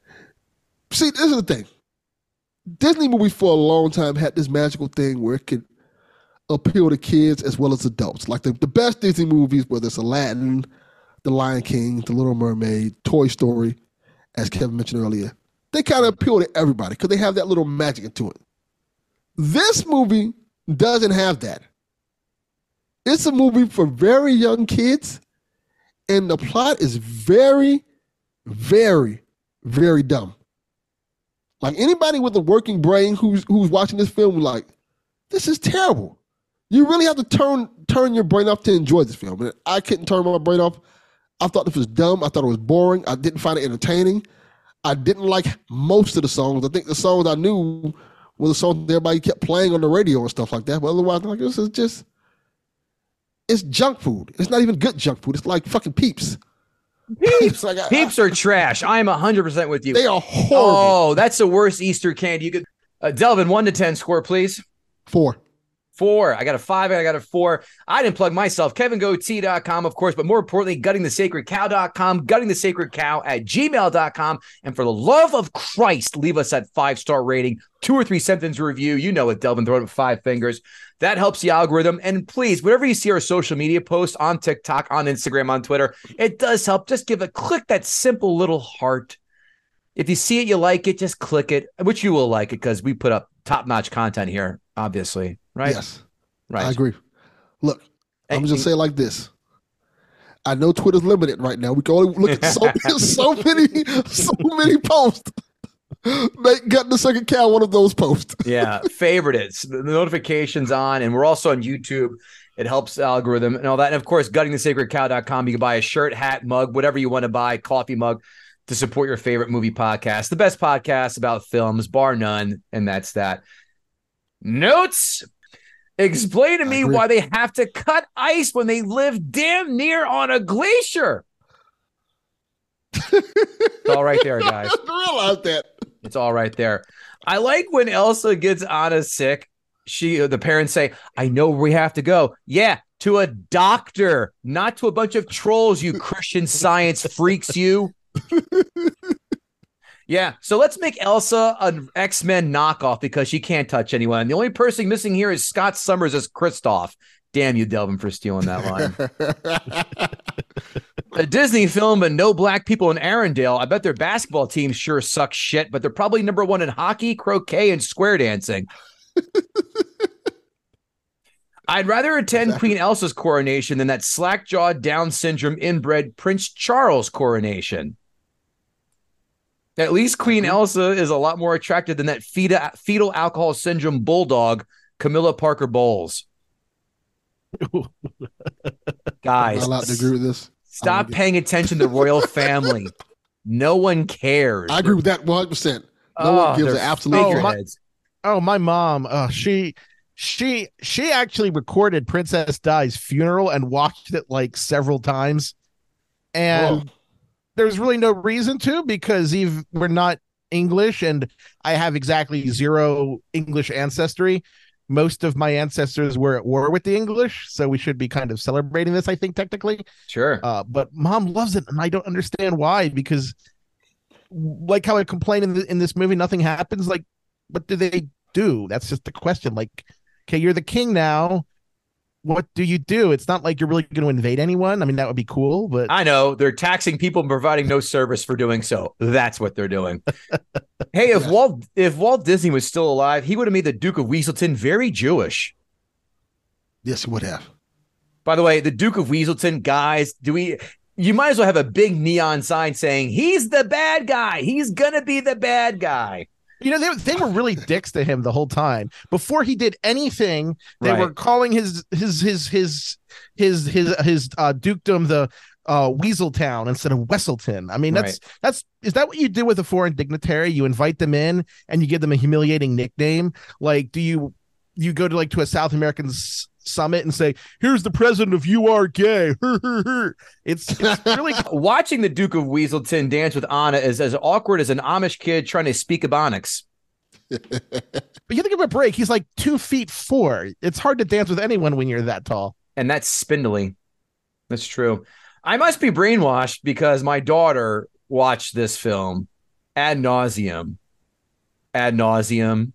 See, this is the thing. Disney movies for a long time had this magical thing where it could appeal to kids as well as adults. Like the best Disney movies, whether it's Aladdin, The Lion King, The Little Mermaid, Toy Story, as Kevin mentioned earlier, they kind of appeal to everybody because they have that little magic into it. This movie doesn't have that. It's a movie for very young kids, and the plot is very, very, very dumb. Like anybody with a working brain who's watching this film, like, this is terrible. You really have to turn your brain off to enjoy this film. And I couldn't turn my brain off. I thought this was dumb. I thought it was boring. I didn't find it entertaining. I didn't like most of the songs. I think the songs I knew were the songs that everybody kept playing on the radio and stuff like that. But otherwise, I'm like, this is just, it's junk food. It's not even good junk food. It's like fucking Peeps. Peeps, Peeps are trash. I'm 100% with you. They are horrible. Oh, that's the worst Easter candy you could. Delvin, 1 to 10 score, please. 4. 4. I got a 5 and I got a 4. I didn't plug myself. KevinGoatee.com, of course, but more importantly, guttingthesacredcow.com, guttingthesacredcow@gmail.com. And for the love of Christ, leave us that 5-star rating, 2 or 3 sentence review. You know it, Delvin, throw it with 5 fingers. That helps the algorithm. And please, whenever you see our social media posts on TikTok, on Instagram, on Twitter, it does help. Just click that simple little heart. If you see it, you like it, just click it, which you will like it because we put up top-notch content here, obviously. Right? Yes. Right. I agree. Look, I'm just say it like this. I know Twitter's limited right now. We can only look at so many posts. Make Gutting the Sacred Cow one of those posts. Yeah, favorite it. The notifications on, and we're also on YouTube. It helps the algorithm and all that. And of course, guttingthesacredcow.com. You can buy a shirt, hat, mug, whatever you want to buy, coffee mug to support your favorite movie podcast. The best podcast about films, bar none, and that's that. Notes. Explain to me why they have to cut ice when they live damn near on a glacier. It's all right there, guys. I didn't realize that. It's all right there. I like when Elsa gets Anna sick. The parents say, I know where we have to go. Yeah, to a doctor, not to a bunch of trolls, you Christian Science freaks, you. Yeah, so let's make Elsa an X-Men knockoff because she can't touch anyone. The only person missing here is Scott Summers as Kristoff. Damn you, Delvin, for stealing that line. A Disney film, but no black people in Arendelle. I bet their basketball team sure sucks shit, but they're probably number 1 in hockey, croquet, and square dancing. I'd rather attend Queen Elsa's coronation than that slack-jawed, Down syndrome, inbred Prince Charles coronation. At least Queen Elsa is a lot more attractive than that fetal alcohol syndrome bulldog, Camilla Parker Bowles. Guys, I'm allowed to agree with this. Stop paying attention to the royal family. No one cares. I agree with that 100%. No one gives an absolute my mom, she actually recorded Princess Di's funeral and watched it like several times. And there's really no reason to, because we're not English and I have exactly 0 English ancestry. Most of my ancestors were at war with the English, so we should be kind of celebrating this, I think, technically. Sure. But mom loves it, and I don't understand why, because like how I complain in this movie, nothing happens. Like, but do they do? That's just the question. Like, okay, you're the king now. What do you do? It's not like you're really going to invade anyone. I mean, that would be cool, but I know they're taxing people and providing no service for doing so. That's what they're doing. Hey, if Walt Disney was still alive, he would have made the Duke of Weaselton very Jewish. Yes, he would have. By the way, the Duke of Weaselton, guys, you might as well have a big neon sign saying he's the bad guy. He's gonna be the bad guy. you know, they were really dicks to him the whole time. Before he did anything, they were calling his dukedom the Weaseltown instead of Wesselton. I mean, is that what you do with a foreign dignitary? You invite them in and you give them a humiliating nickname. Like, do you go to a South American summit and say, here's the president of You Are Gay? It's really watching the Duke of Weaselton dance with Anna is as awkward as an Amish kid trying to speak Ebonics. But you think of a break, he's like 2'4". It's hard to dance with anyone when you're that tall. And that's spindly. That's true. I must be brainwashed because my daughter watched this film ad nauseum. The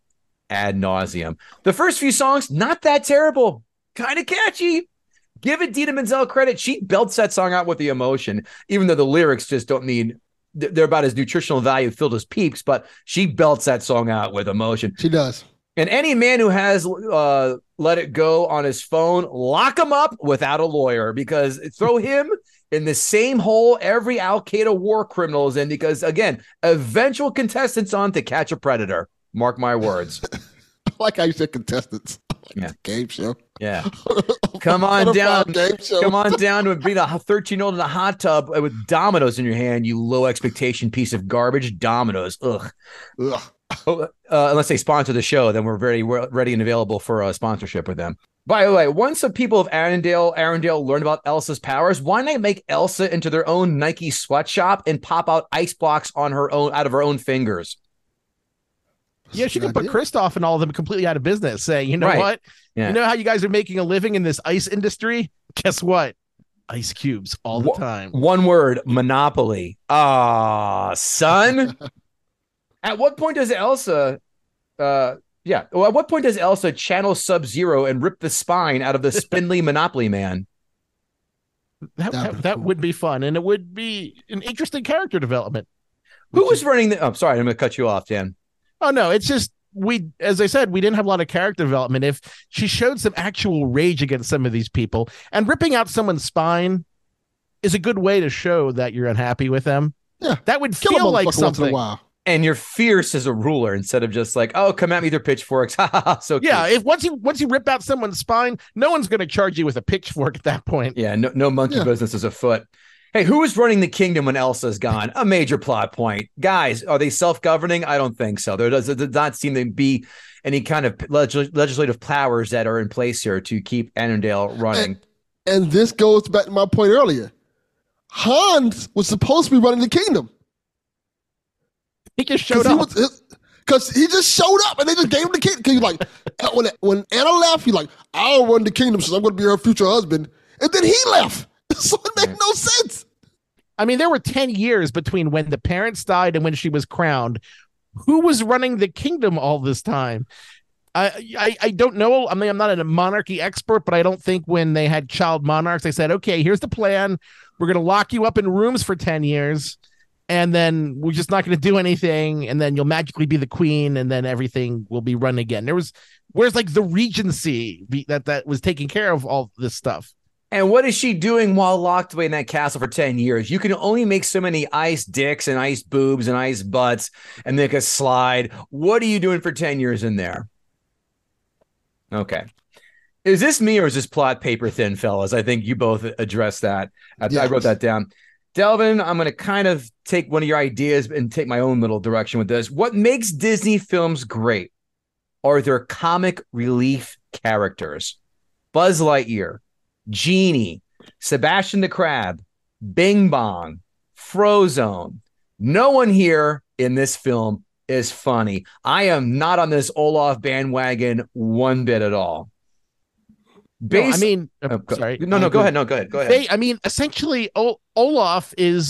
first few songs, not that terrible. Kind of catchy. Give Idina Menzel credit. She belts that song out with the emotion, even though the lyrics just don't need, they're about as nutritional value filled as Peeps, but she belts that song out with emotion. She does. And any man who has Let It Go on his phone, lock him up without a lawyer, because throw him in the same hole every Al-Qaeda war criminal is in, because, again, eventual contestants on To Catch a Predator. Mark my words. I like how you said contestants. Yeah. Game show. Yeah. Come on down. Come on down to being a 13-year-old in a hot tub with Dominoes in your hand, you low expectation piece of garbage. Dominoes. Ugh. Unless they sponsor the show, then we're very ready and available for a sponsorship with them. By the way, once the people of Arendelle learned about Elsa's powers, why not make Elsa into their own Nike sweatshop and pop out ice blocks on her own out of her own fingers? Yeah, she could put Kristoff and all of them completely out of business, saying, you know what? Yeah. You know how you guys are making a living in this ice industry? Guess what? Ice cubes all the time. One word, monopoly. Son. At what point does Elsa at what point does Elsa channel Sub-Zero and rip the spine out of the spindly Monopoly man? That would be fun, and it would be an interesting character development. Who was running the... Oh, sorry, I'm going to cut you off, Dan. Oh, no, it's just, as I said, we didn't have a lot of character development. If she showed some actual rage against some of these people, and ripping out someone's spine is a good way to show that you're unhappy with them. Yeah. That would feel like something. And you're fierce as a ruler instead of just like, oh, come at me with your pitchforks. So cute. Yeah, if once you rip out someone's spine, no one's going to charge you with a pitchfork at that point. Yeah, no monkey business is afoot. Hey, who is running the kingdom when Elsa's gone? A major plot point. Guys, are they self-governing? I don't think so. There does not seem to be any kind of legislative powers that are in place here to keep Arendelle running. And this goes back to my point earlier. Hans was supposed to be running the kingdom. He just showed up. Because he just showed up and they just gave him the kingdom. Because he's like, when Anna left, he's like, I'll run the kingdom since I'm going to be her future husband. And then he left. So it makes no sense. I mean, there were 10 years between when the parents died and when she was crowned. Who was running the kingdom all this time? I don't know. I mean, I'm not a monarchy expert, but I don't think when they had child monarchs, they said, okay, here's the plan. We're going to lock you up in rooms for 10 years. And then we're just not going to do anything. And then you'll magically be the queen. And then everything will be run again. Where's like the regency that was taking care of all this stuff? And what is she doing while locked away in that castle for 10 years? You can only make so many ice dicks and ice boobs and ice butts and make a slide. What are you doing for 10 years in there? Okay. Is this me or is this plot paper thin, fellas? I think you both addressed that. Yes. I wrote that down. Delvin, I'm going to kind of take one of your ideas and take my own little direction with this. What makes Disney films great are their comic relief characters. Buzz Lightyear, Genie, Sebastian the Crab, Bing Bong, Frozone. No one here in this film is funny. I am not on this Olaf bandwagon one bit at all. Sorry. No, go ahead. No, go ahead. Go ahead. I mean, essentially, Olaf is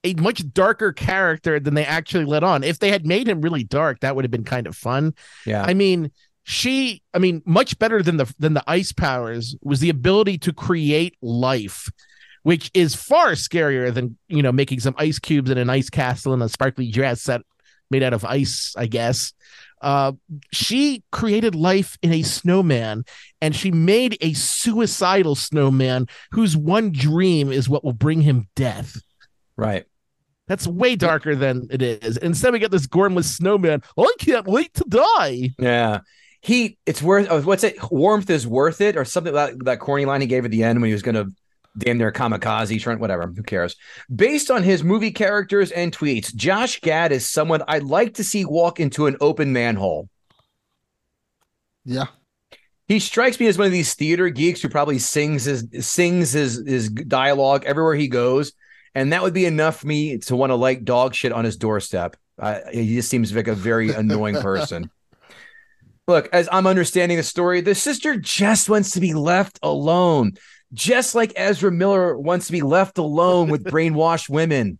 a much darker character than they actually let on. If they had made him really dark, that would have been kind of fun. Yeah. I mean, much better than the ice powers was the ability to create life, which is far scarier than, making some ice cubes in an ice castle and a sparkly dress set made out of ice, I guess. She created life in a snowman, and she made a suicidal snowman whose one dream is what will bring him death. Right. That's way darker than it is. Instead, we get this gormless snowman. I can't wait to die. Yeah. It's worth, what's it? Warmth is worth it, or something like that corny line he gave at the end when he was going to damn near kamikaze, Trent, whatever. Who cares? Based on his movie characters and tweets, Josh Gad is someone I'd like to see walk into an open manhole. Yeah. He strikes me as one of these theater geeks who probably sings his dialogue everywhere he goes. And that would be enough for me to want to like dog shit on his doorstep. He just seems like a very annoying person. Look, as I'm understanding the story, the sister just wants to be left alone, just like Ezra Miller wants to be left alone with brainwashed women.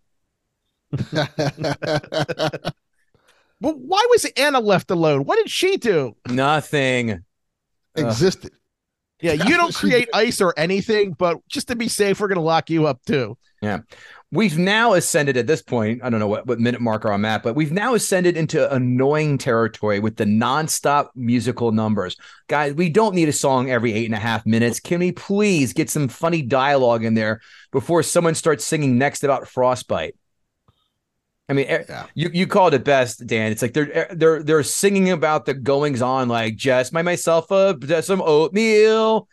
Well, why was Anna left alone? What did she do? Nothing. Existed. Yeah, you don't create ice or anything, but just to be safe, we're going to lock you up too. Yeah. We've now ascended at this point. I don't know what minute marker I'm at, but we've now ascended into annoying territory with the nonstop musical numbers. Guys, we don't need a song every 8.5 minutes. Can we please get some funny dialogue in there before someone starts singing next about frostbite? I mean, you called it best, Dan. It's like they're singing about the goings on, like just myself some oatmeal,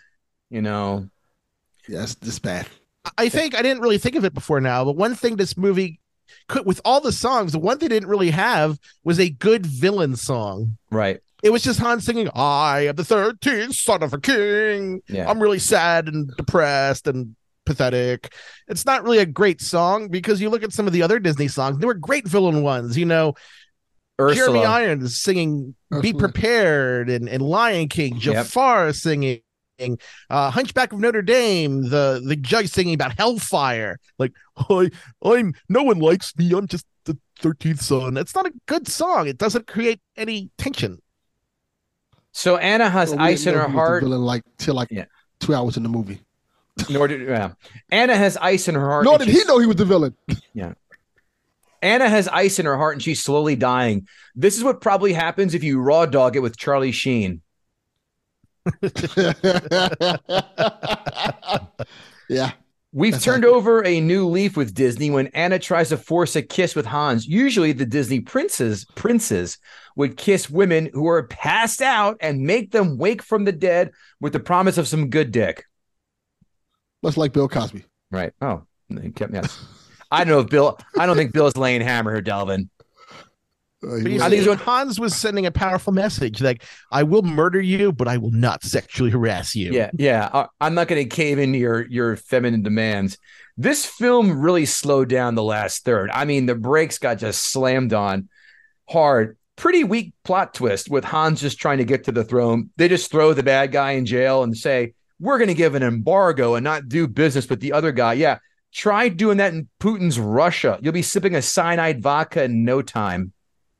Yes, this bad. I think I didn't really think of it before now, but one thing this movie could, with all the songs, the one thing they didn't really have was a good villain song. Right. It was just Han singing, I am the 13th son of a king. Yeah. I'm really sad and depressed and pathetic. It's not really a great song because you look at some of the other Disney songs, they were great villain ones. Ursula. Jeremy Irons singing Ursula. Be Prepared and Lion King, Jafar singing. Hunchback of Notre Dame, the judge singing about hellfire, like I'm no one likes me, I'm just the 13th son. It's not a good song. It doesn't create any tension. So Anna has ice in her heart. Till 2 hours in the movie. Anna has ice in her heart. Nor did he know he was the villain. Yeah. Anna has ice in her heart and she's slowly dying. This is what probably happens if you raw dog it with Charlie Sheen. Yeah. We've turned over a new leaf with Disney when Anna tries to force a kiss with Hans. Usually the Disney princes would kiss women who are passed out and make them wake from the dead with the promise of some good dick. Much like Bill Cosby. Right. Oh, yes. I don't think Bill's laying hammer here, Delvin. I think Hans was sending a powerful message, like, I will murder you, but I will not sexually harass you. Yeah. I'm not going to cave into your feminine demands. This film really slowed down the last third. I mean, the brakes got just slammed on hard. Pretty weak plot twist with Hans just trying to get to the throne. They just throw the bad guy in jail and say, we're going to give an embargo and not do business with the other guy. Yeah, try doing that in Putin's Russia. You'll be sipping a cyanide vodka in no time.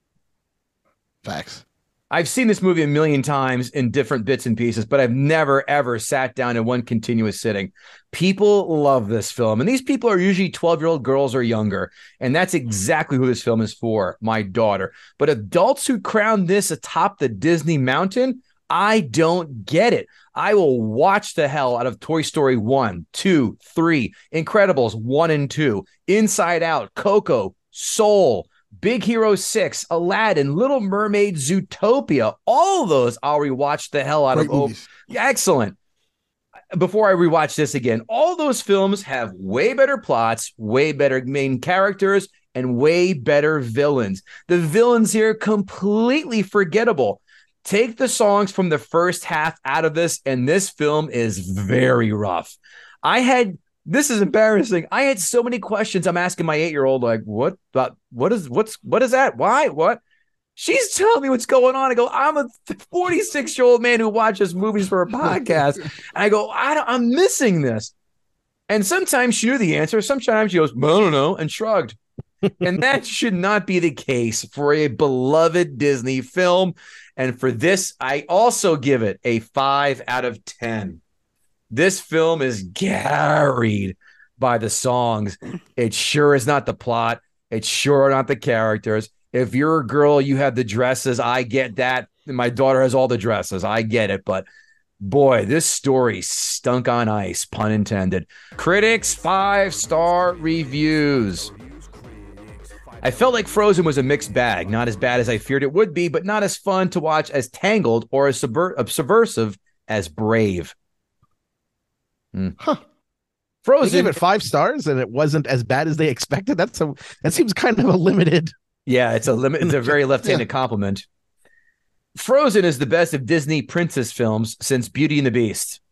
Facts. I've seen this movie a million times in different bits and pieces, but I've never, ever sat down in one continuous sitting. People love this film, and these people are usually 12-year-old girls or younger, and that's exactly who this film is for, my daughter. But adults who crown this atop the Disney mountain, I don't get it. I will watch the hell out of Toy Story 1, 2, 3, Incredibles 1 and 2, Inside Out, Coco, Soul, Big Hero 6, Aladdin, Little Mermaid, Zootopia. All of those I'll rewatch the hell out of. Yeah, excellent. Before I rewatch this again, all those films have way better plots, way better main characters, and way better villains. The villains here completely forgettable. Take the songs from the first half out of this, and this film is very rough. This is embarrassing. I had so many questions. I'm asking my 8-year-old, like, what is that? Why? What? She's telling me what's going on. I go, I'm a 46-year-old man who watches movies for a podcast. And I go, I'm missing this. And sometimes she knew the answer. Sometimes she goes, I don't know, and shrugged. And that should not be the case for a beloved Disney film. And for this, I also give it a 5 out of 10. This film is carried by the songs. It sure is not the plot. It's sure not the characters. If you're a girl, you have the dresses. I get that. My daughter has all the dresses. I get it. But boy, this story stunk on ice, pun intended. Critics 5-star reviews. I felt like Frozen was a mixed bag, not as bad as I feared it would be, but not as fun to watch as Tangled or as subversive as Brave. Huh. Frozen. They gave it 5 stars and it wasn't as bad as they expected. That seems kind of a limited. Yeah, it's a very left-handed compliment. Frozen is the best of Disney princess films since Beauty and the Beast.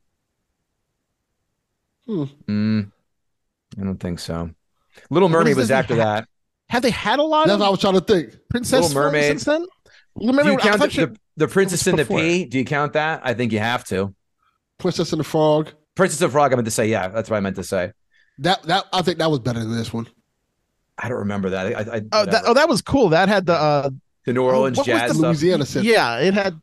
I don't think so. Little Mermaid was after that. Have they had a lot That's of what I was trying to think. princess Little Mermaid. films since then? Do you count Remember, the Princess and the before. Pea? Do you count that? I think you have to. Princess and the Frog. Princess and the Frog, I meant to say. Yeah, that's what I meant to say. That I think that was better than this one. I don't remember that. That was cool. That had the New Orleans what was jazz the stuff. Louisiana Center. yeah, it had.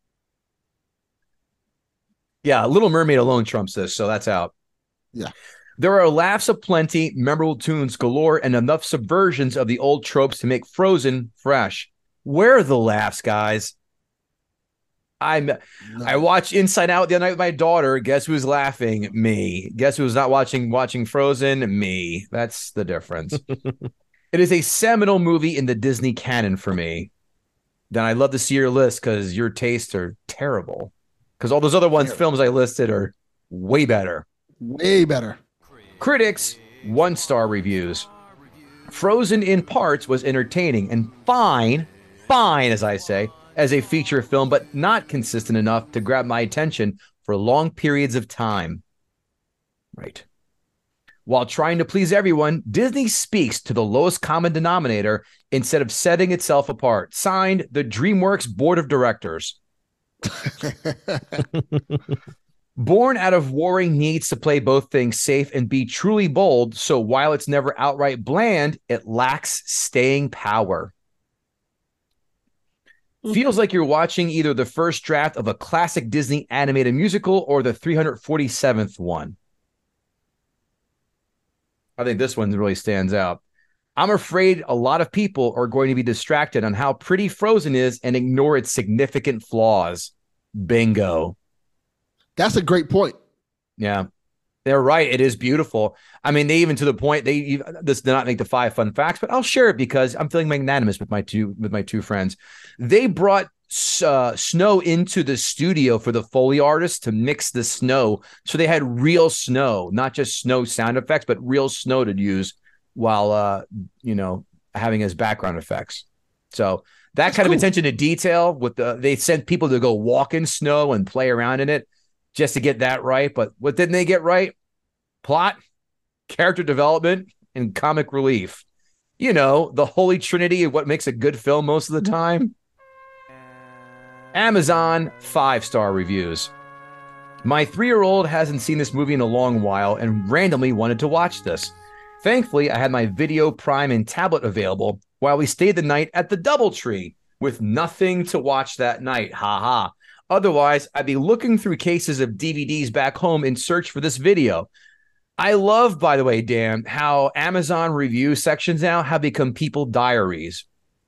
Yeah, Little Mermaid alone trumps this, so that's out. Yeah. There are laughs aplenty, memorable tunes galore, and enough subversions of the old tropes to make Frozen fresh. Where are the laughs, guys? I watched Inside Out the other night with my daughter. Guess who's laughing? Me. Guess who's not watching Frozen? Me. That's the difference. It is a seminal movie in the Disney canon for me. Then I'd love to see your list because your tastes are terrible. Because all those other films I listed are way better. Way better. Critics 1-star reviews. Frozen in parts was entertaining and fine as I say, as a feature film, but not consistent enough to grab my attention for long periods of time. Right. While trying to please everyone, Disney speaks to the lowest common denominator instead of setting itself apart. Signed, the DreamWorks Board of Directors. Born out of warring needs to play both things safe and be truly bold, so while it's never outright bland, it lacks staying power. Feels like you're watching either the first draft of a classic Disney animated musical or the 347th one. I think this one really stands out. I'm afraid a lot of people are going to be distracted on how pretty Frozen is and ignore its significant flaws. Bingo. That's a great point. Yeah, they're right. It is beautiful. I mean, they even to the point this did not make the 5 fun facts, but I'll share it because I'm feeling magnanimous with my two friends. They brought snow into the studio for the Foley artists to mix the snow, so they had real snow, not just snow sound effects, but real snow to use while having as background effects. So that's kind of attention to detail. They sent people to go walk in snow and play around in it, just to get that right. But what didn't they get right? Plot, character development, and comic relief. You know, the holy trinity of what makes a good film most of the time. Amazon 5-star reviews. My 3-year-old hasn't seen this movie in a long while and randomly wanted to watch this. Thankfully, I had my Video Prime and tablet available while we stayed the night at the DoubleTree with nothing to watch that night. Ha ha. Otherwise, I'd be looking through cases of DVDs back home in search for this video. I love, by the way, Dan, how Amazon review sections now have become people diaries.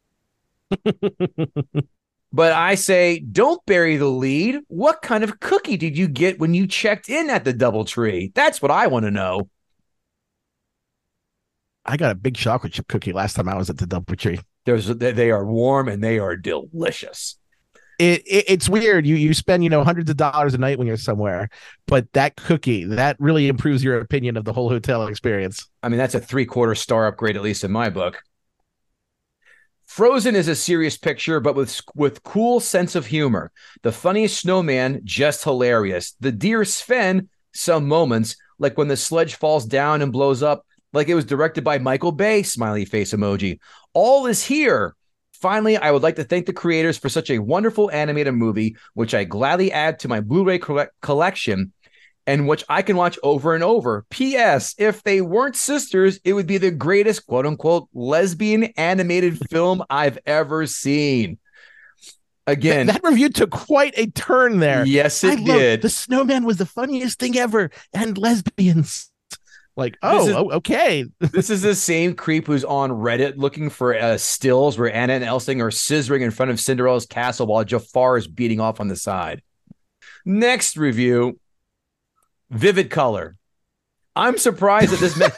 But I say, don't bury the lead. What kind of cookie did you get when you checked in at the DoubleTree? That's what I want to know. I got a big chocolate chip cookie last time I was at the DoubleTree. They are warm and they are delicious. It's weird. You spend hundreds of dollars a night when you're somewhere, but that cookie that really improves your opinion of the whole hotel experience. I mean, that's a 3/4 star upgrade, at least in my book. Frozen is a serious picture, but with cool sense of humor. The funniest snowman, just hilarious. The dear Sven, some moments, like when the sledge falls down and blows up, like it was directed by Michael Bay, smiley face emoji. All is here. Finally, I would like to thank the creators for such a wonderful animated movie, which I gladly add to my Blu-ray collection. and which I can watch over and over. P.S. If they weren't sisters, it would be the greatest quote unquote lesbian animated film I've ever seen. Again, that review took quite a turn there. Yes, it did. The snowman was the funniest thing ever, and lesbians. Like, okay. This is the same creep who's on Reddit looking for stills where Anna and Elsa are scissoring in front of Cinderella's castle while Jafar is beating off on the side. Next review, Vivid Color. I'm surprised that this meant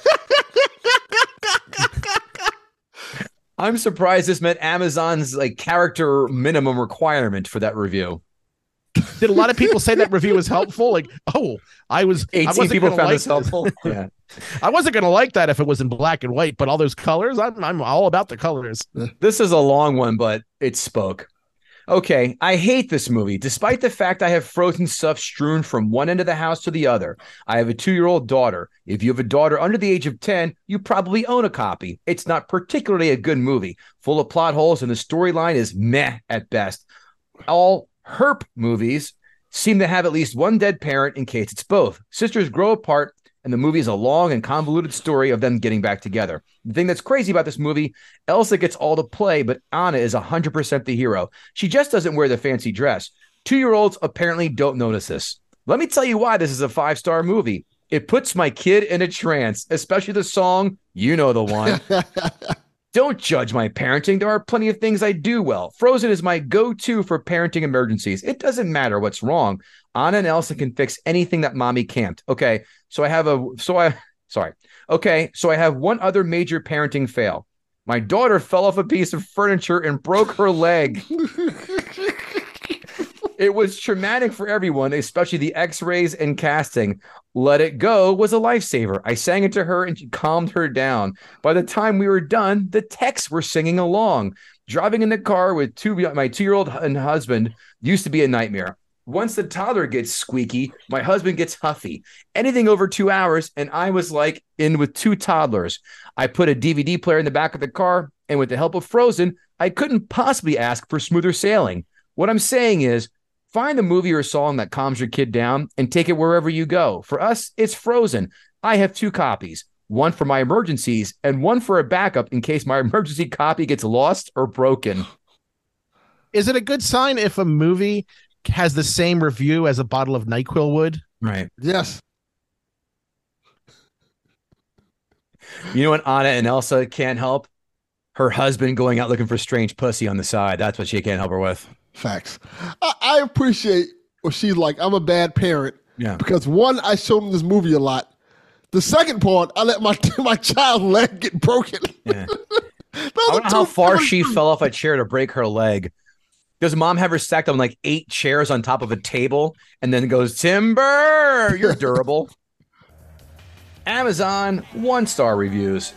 I'm surprised this met Amazon's like character minimum requirement for that review. Did a lot of people say that review was helpful? Like, 18 people found this helpful. Yeah. I wasn't going to like that if it was in black and white, but all those colors, I'm all about the colors. This is a long one, but it spoke. Okay, I hate this movie, despite the fact I have Frozen stuff strewn from one end of the house to the other. I have a 2-year-old daughter. If you have a daughter under the age of 10, you probably own a copy. It's not particularly a good movie, full of plot holes, and the storyline is meh at best. All herp movies seem to have at least one dead parent in case it's both. Sisters grow apart, and the movie is a long and convoluted story of them getting back together. The thing that's crazy about this movie, Elsa gets all the play, but Anna is 100% the hero. She just doesn't wear the fancy dress. 2-year-olds apparently don't notice this. Let me tell you why this is a 5-star movie. It puts my kid in a trance, especially the song, you know the one. Don't judge my parenting. There are plenty of things I do well. Frozen is my go-to for parenting emergencies. It doesn't matter what's wrong. Anna and Elsa can fix anything that mommy can't. Okay, so I have one other major parenting fail. My daughter fell off a piece of furniture and broke her leg. It was traumatic for everyone, especially the x-rays and casting. Let It Go was a lifesaver. I sang it to her and she calmed her down. By the time we were done, the texts were singing along. Driving in the car with my 2-year-old and husband used to be a nightmare. Once the toddler gets squeaky, my husband gets huffy. Anything over 2 hours, and I was like in with 2 toddlers. I put a DVD player in the back of the car, and with the help of Frozen, I couldn't possibly ask for smoother sailing. What I'm saying is, find a movie or song that calms your kid down and take it wherever you go. For us, it's Frozen. I have 2 copies, one for my emergencies and one for a backup in case my emergency copy gets lost or broken. Is it a good sign if a movie has the same review as a bottle of NyQuil would? Right. Yes. You know what Anna and Elsa can't help? Her husband going out looking for strange pussy on the side. That's what she can't help her with. Facts. I appreciate what she's like. I'm a bad parent. Yeah. Because one, I showed him this movie a lot. The second part, I let my child's leg get broken. Yeah. I don't know how far she fell off a chair to break her leg. Does mom have her stacked on like 8 chairs on top of a table and then goes, Timber, you're durable. Amazon 1-star reviews.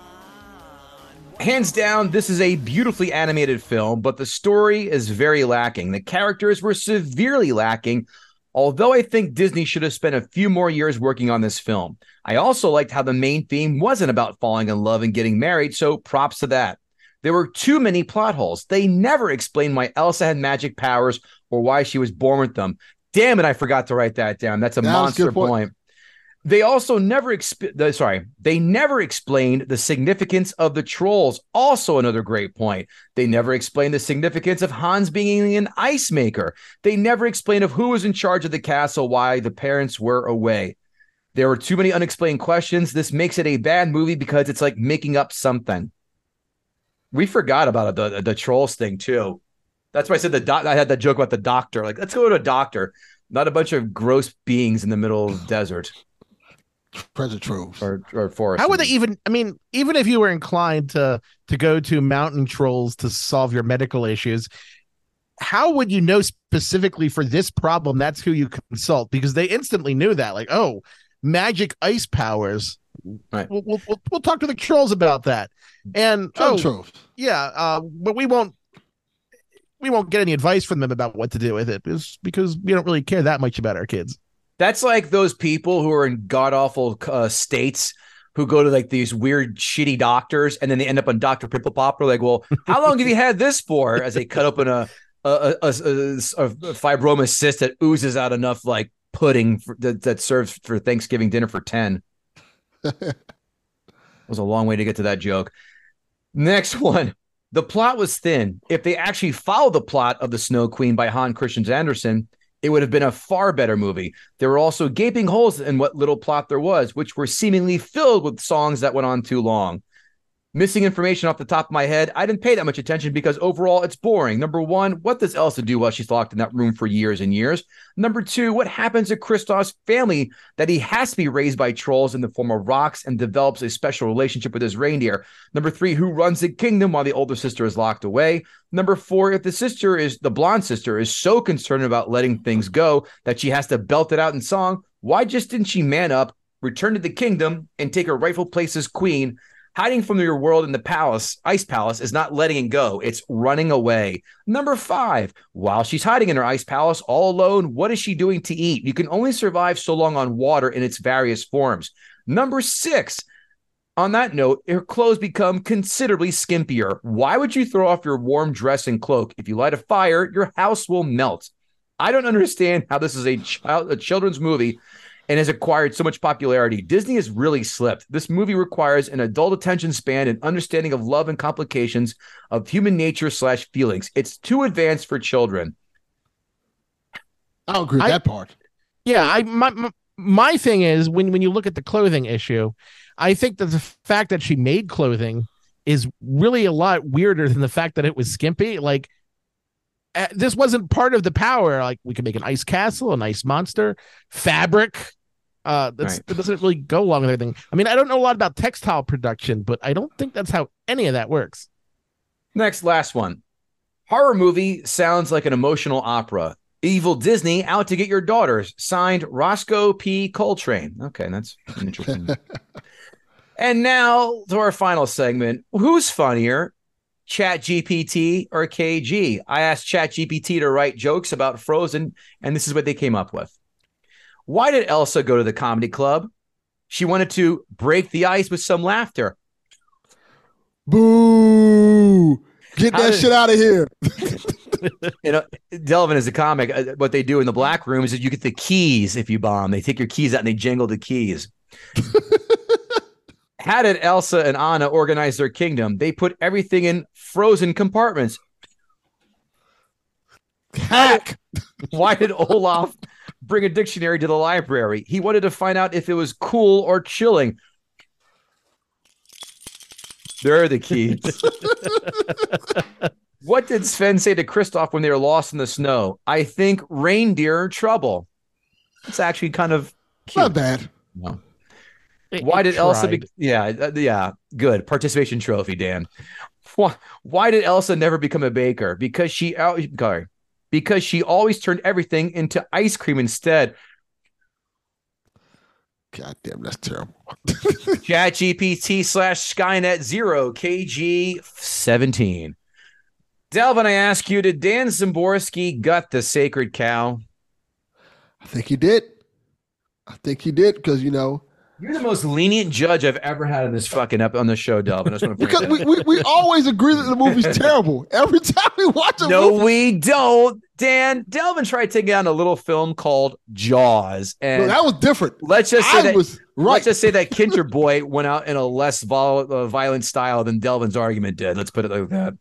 Hands down, this is a beautifully animated film, but the story is very lacking. The characters were severely lacking, although I think Disney should have spent a few more years working on this film. I also liked how the main theme wasn't about falling in love and getting married, so props to that. There were too many plot holes. They never explained why Elsa had magic powers or why she was born with them. Damn it, I forgot to write that down. That's a monster point. They also never explained the significance of the trolls. Also another great point. They never explained the significance of Hans being an ice maker. They never explained of who was in charge of the castle, why the parents were away. There were too many unexplained questions. This makes it a bad movie because it's like making up something. We forgot about the trolls thing too. That's why I said I had that joke about the doctor. Like, let's go to a doctor, not a bunch of gross beings in the middle of the desert. Treasure troves or forest. How would they even if you were inclined to go to mountain trolls to solve your medical issues, how would you know specifically for this problem that's who you consult? Because they instantly knew that, like, oh, magic ice powers. Right. We'll talk to the trolls about that. And troves. But we won't get any advice from them about what to do with it, because we don't really care that much about our kids. That's like those people who are in god-awful states who go to like these weird, shitty doctors, and then they end up on Dr. Pimple Popper. Like, well, how long have you had this for? As they cut open a fibroma cyst that oozes out enough like pudding that serves for Thanksgiving dinner for 10. It was a long way to get to that joke. Next one. The plot was thin. If they actually followed the plot of The Snow Queen by Hans Christian Andersen, it would have been a far better movie. There were also gaping holes in what little plot there was, which were seemingly filled with songs that went on too long. Missing information off the top of my head, I didn't pay that much attention because overall it's boring. Number one, what does Elsa do while she's locked in that room for years and years? Number two, what happens to Kristoff's family that he has to be raised by trolls in the form of rocks and develops a special relationship with his reindeer? Number three, who runs the kingdom while the older sister is locked away? Number four, if the blonde sister is so concerned about letting things go that she has to belt it out in song, why just didn't she man up, return to the kingdom, and take her rightful place as queen? Hiding from your world in the palace, ice palace, is not letting it go. It's running away. Number five, while she's hiding in her ice palace all alone, what is she doing to eat? You can only survive so long on water in its various forms. Number six, on that note, her clothes become considerably skimpier. Why would you throw off your warm dress and cloak? If you light a fire, your house will melt. I don't understand how this is a children's movie and has acquired so much popularity. Disney has really slipped. This movie requires an adult attention span and understanding of love and complications of human nature / feelings. It's too advanced for children. I don't agree with that part. Yeah, my thing is when you look at the clothing issue, I think that the fact that she made clothing is really a lot weirder than the fact that it was skimpy. Like, this wasn't part of the power. Like, we could make an ice castle, an ice monster, fabric. It doesn't really go along with everything. I mean, I don't know a lot about textile production, but I don't think that's how any of that works. Next, last one. Horror movie sounds like an emotional opera. Evil Disney out to get your daughters. Signed, Roscoe P. Coltrane. Okay, that's interesting. And now to our final segment. Who's funnier, ChatGPT or KG? I asked ChatGPT to write jokes about Frozen, and this is what they came up with. Why did Elsa go to the comedy club? She wanted to break the ice with some laughter. Boo! Get that shit out of here. You know, Delvin is a comic. What they do in the black room is that you get the keys if you bomb. They take your keys out and they jingle the keys. How did Elsa and Anna organize their kingdom? They put everything in frozen compartments. Hack. Why did Olaf bring a dictionary to the library? He wanted to find out if it was cool or chilling. There are the keys. What did Sven say to Kristoff when they were lost in the snow? I think reindeer are trouble. It's actually kind of cute. Not bad. No. Why did Elsa yeah, good. Participation trophy, Dan. Why did Elsa never become a baker? Because she always turned everything into ice cream instead. God damn, that's terrible. ChatGPT /Skynet 0 KG17. Delvin, I ask you, did Dan Szymborski gut the sacred cow? I think he did. Because, you know, you're the most lenient judge I've ever had on this fucking on the show, Delvin. Because we always agree that the movie's terrible. Every time we watch a movie. No, we don't. Dan, Delvin tried taking down a little film called Jaws. And no, that was different. Let's just say that Kinder Boy went out in a less violent style than Delvin's argument did. Let's put it like that.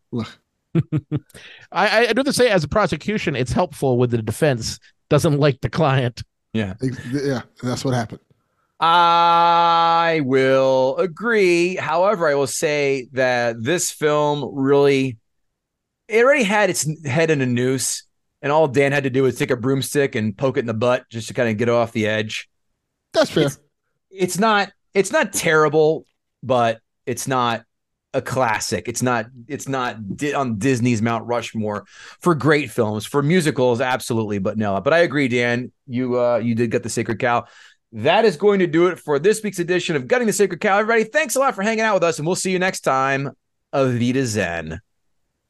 I do have to say, as a prosecution, it's helpful when the defense doesn't like the client. Yeah. Yeah, that's what happened. I will agree. However, I will say that this film it already had its head in a noose, and all Dan had to do was take a broomstick and poke it in the butt just to kind of get off the edge. That's fair. It's not terrible, but it's not a classic. It's not on Disney's Mount Rushmore for great films. For musicals, absolutely, but no. But I agree, Dan. You did get the sacred cow. That is going to do it for this week's edition of Gutting the Sacred Cow. Everybody, thanks a lot for hanging out with us, and we'll see you next time. Auf Wiedersehen.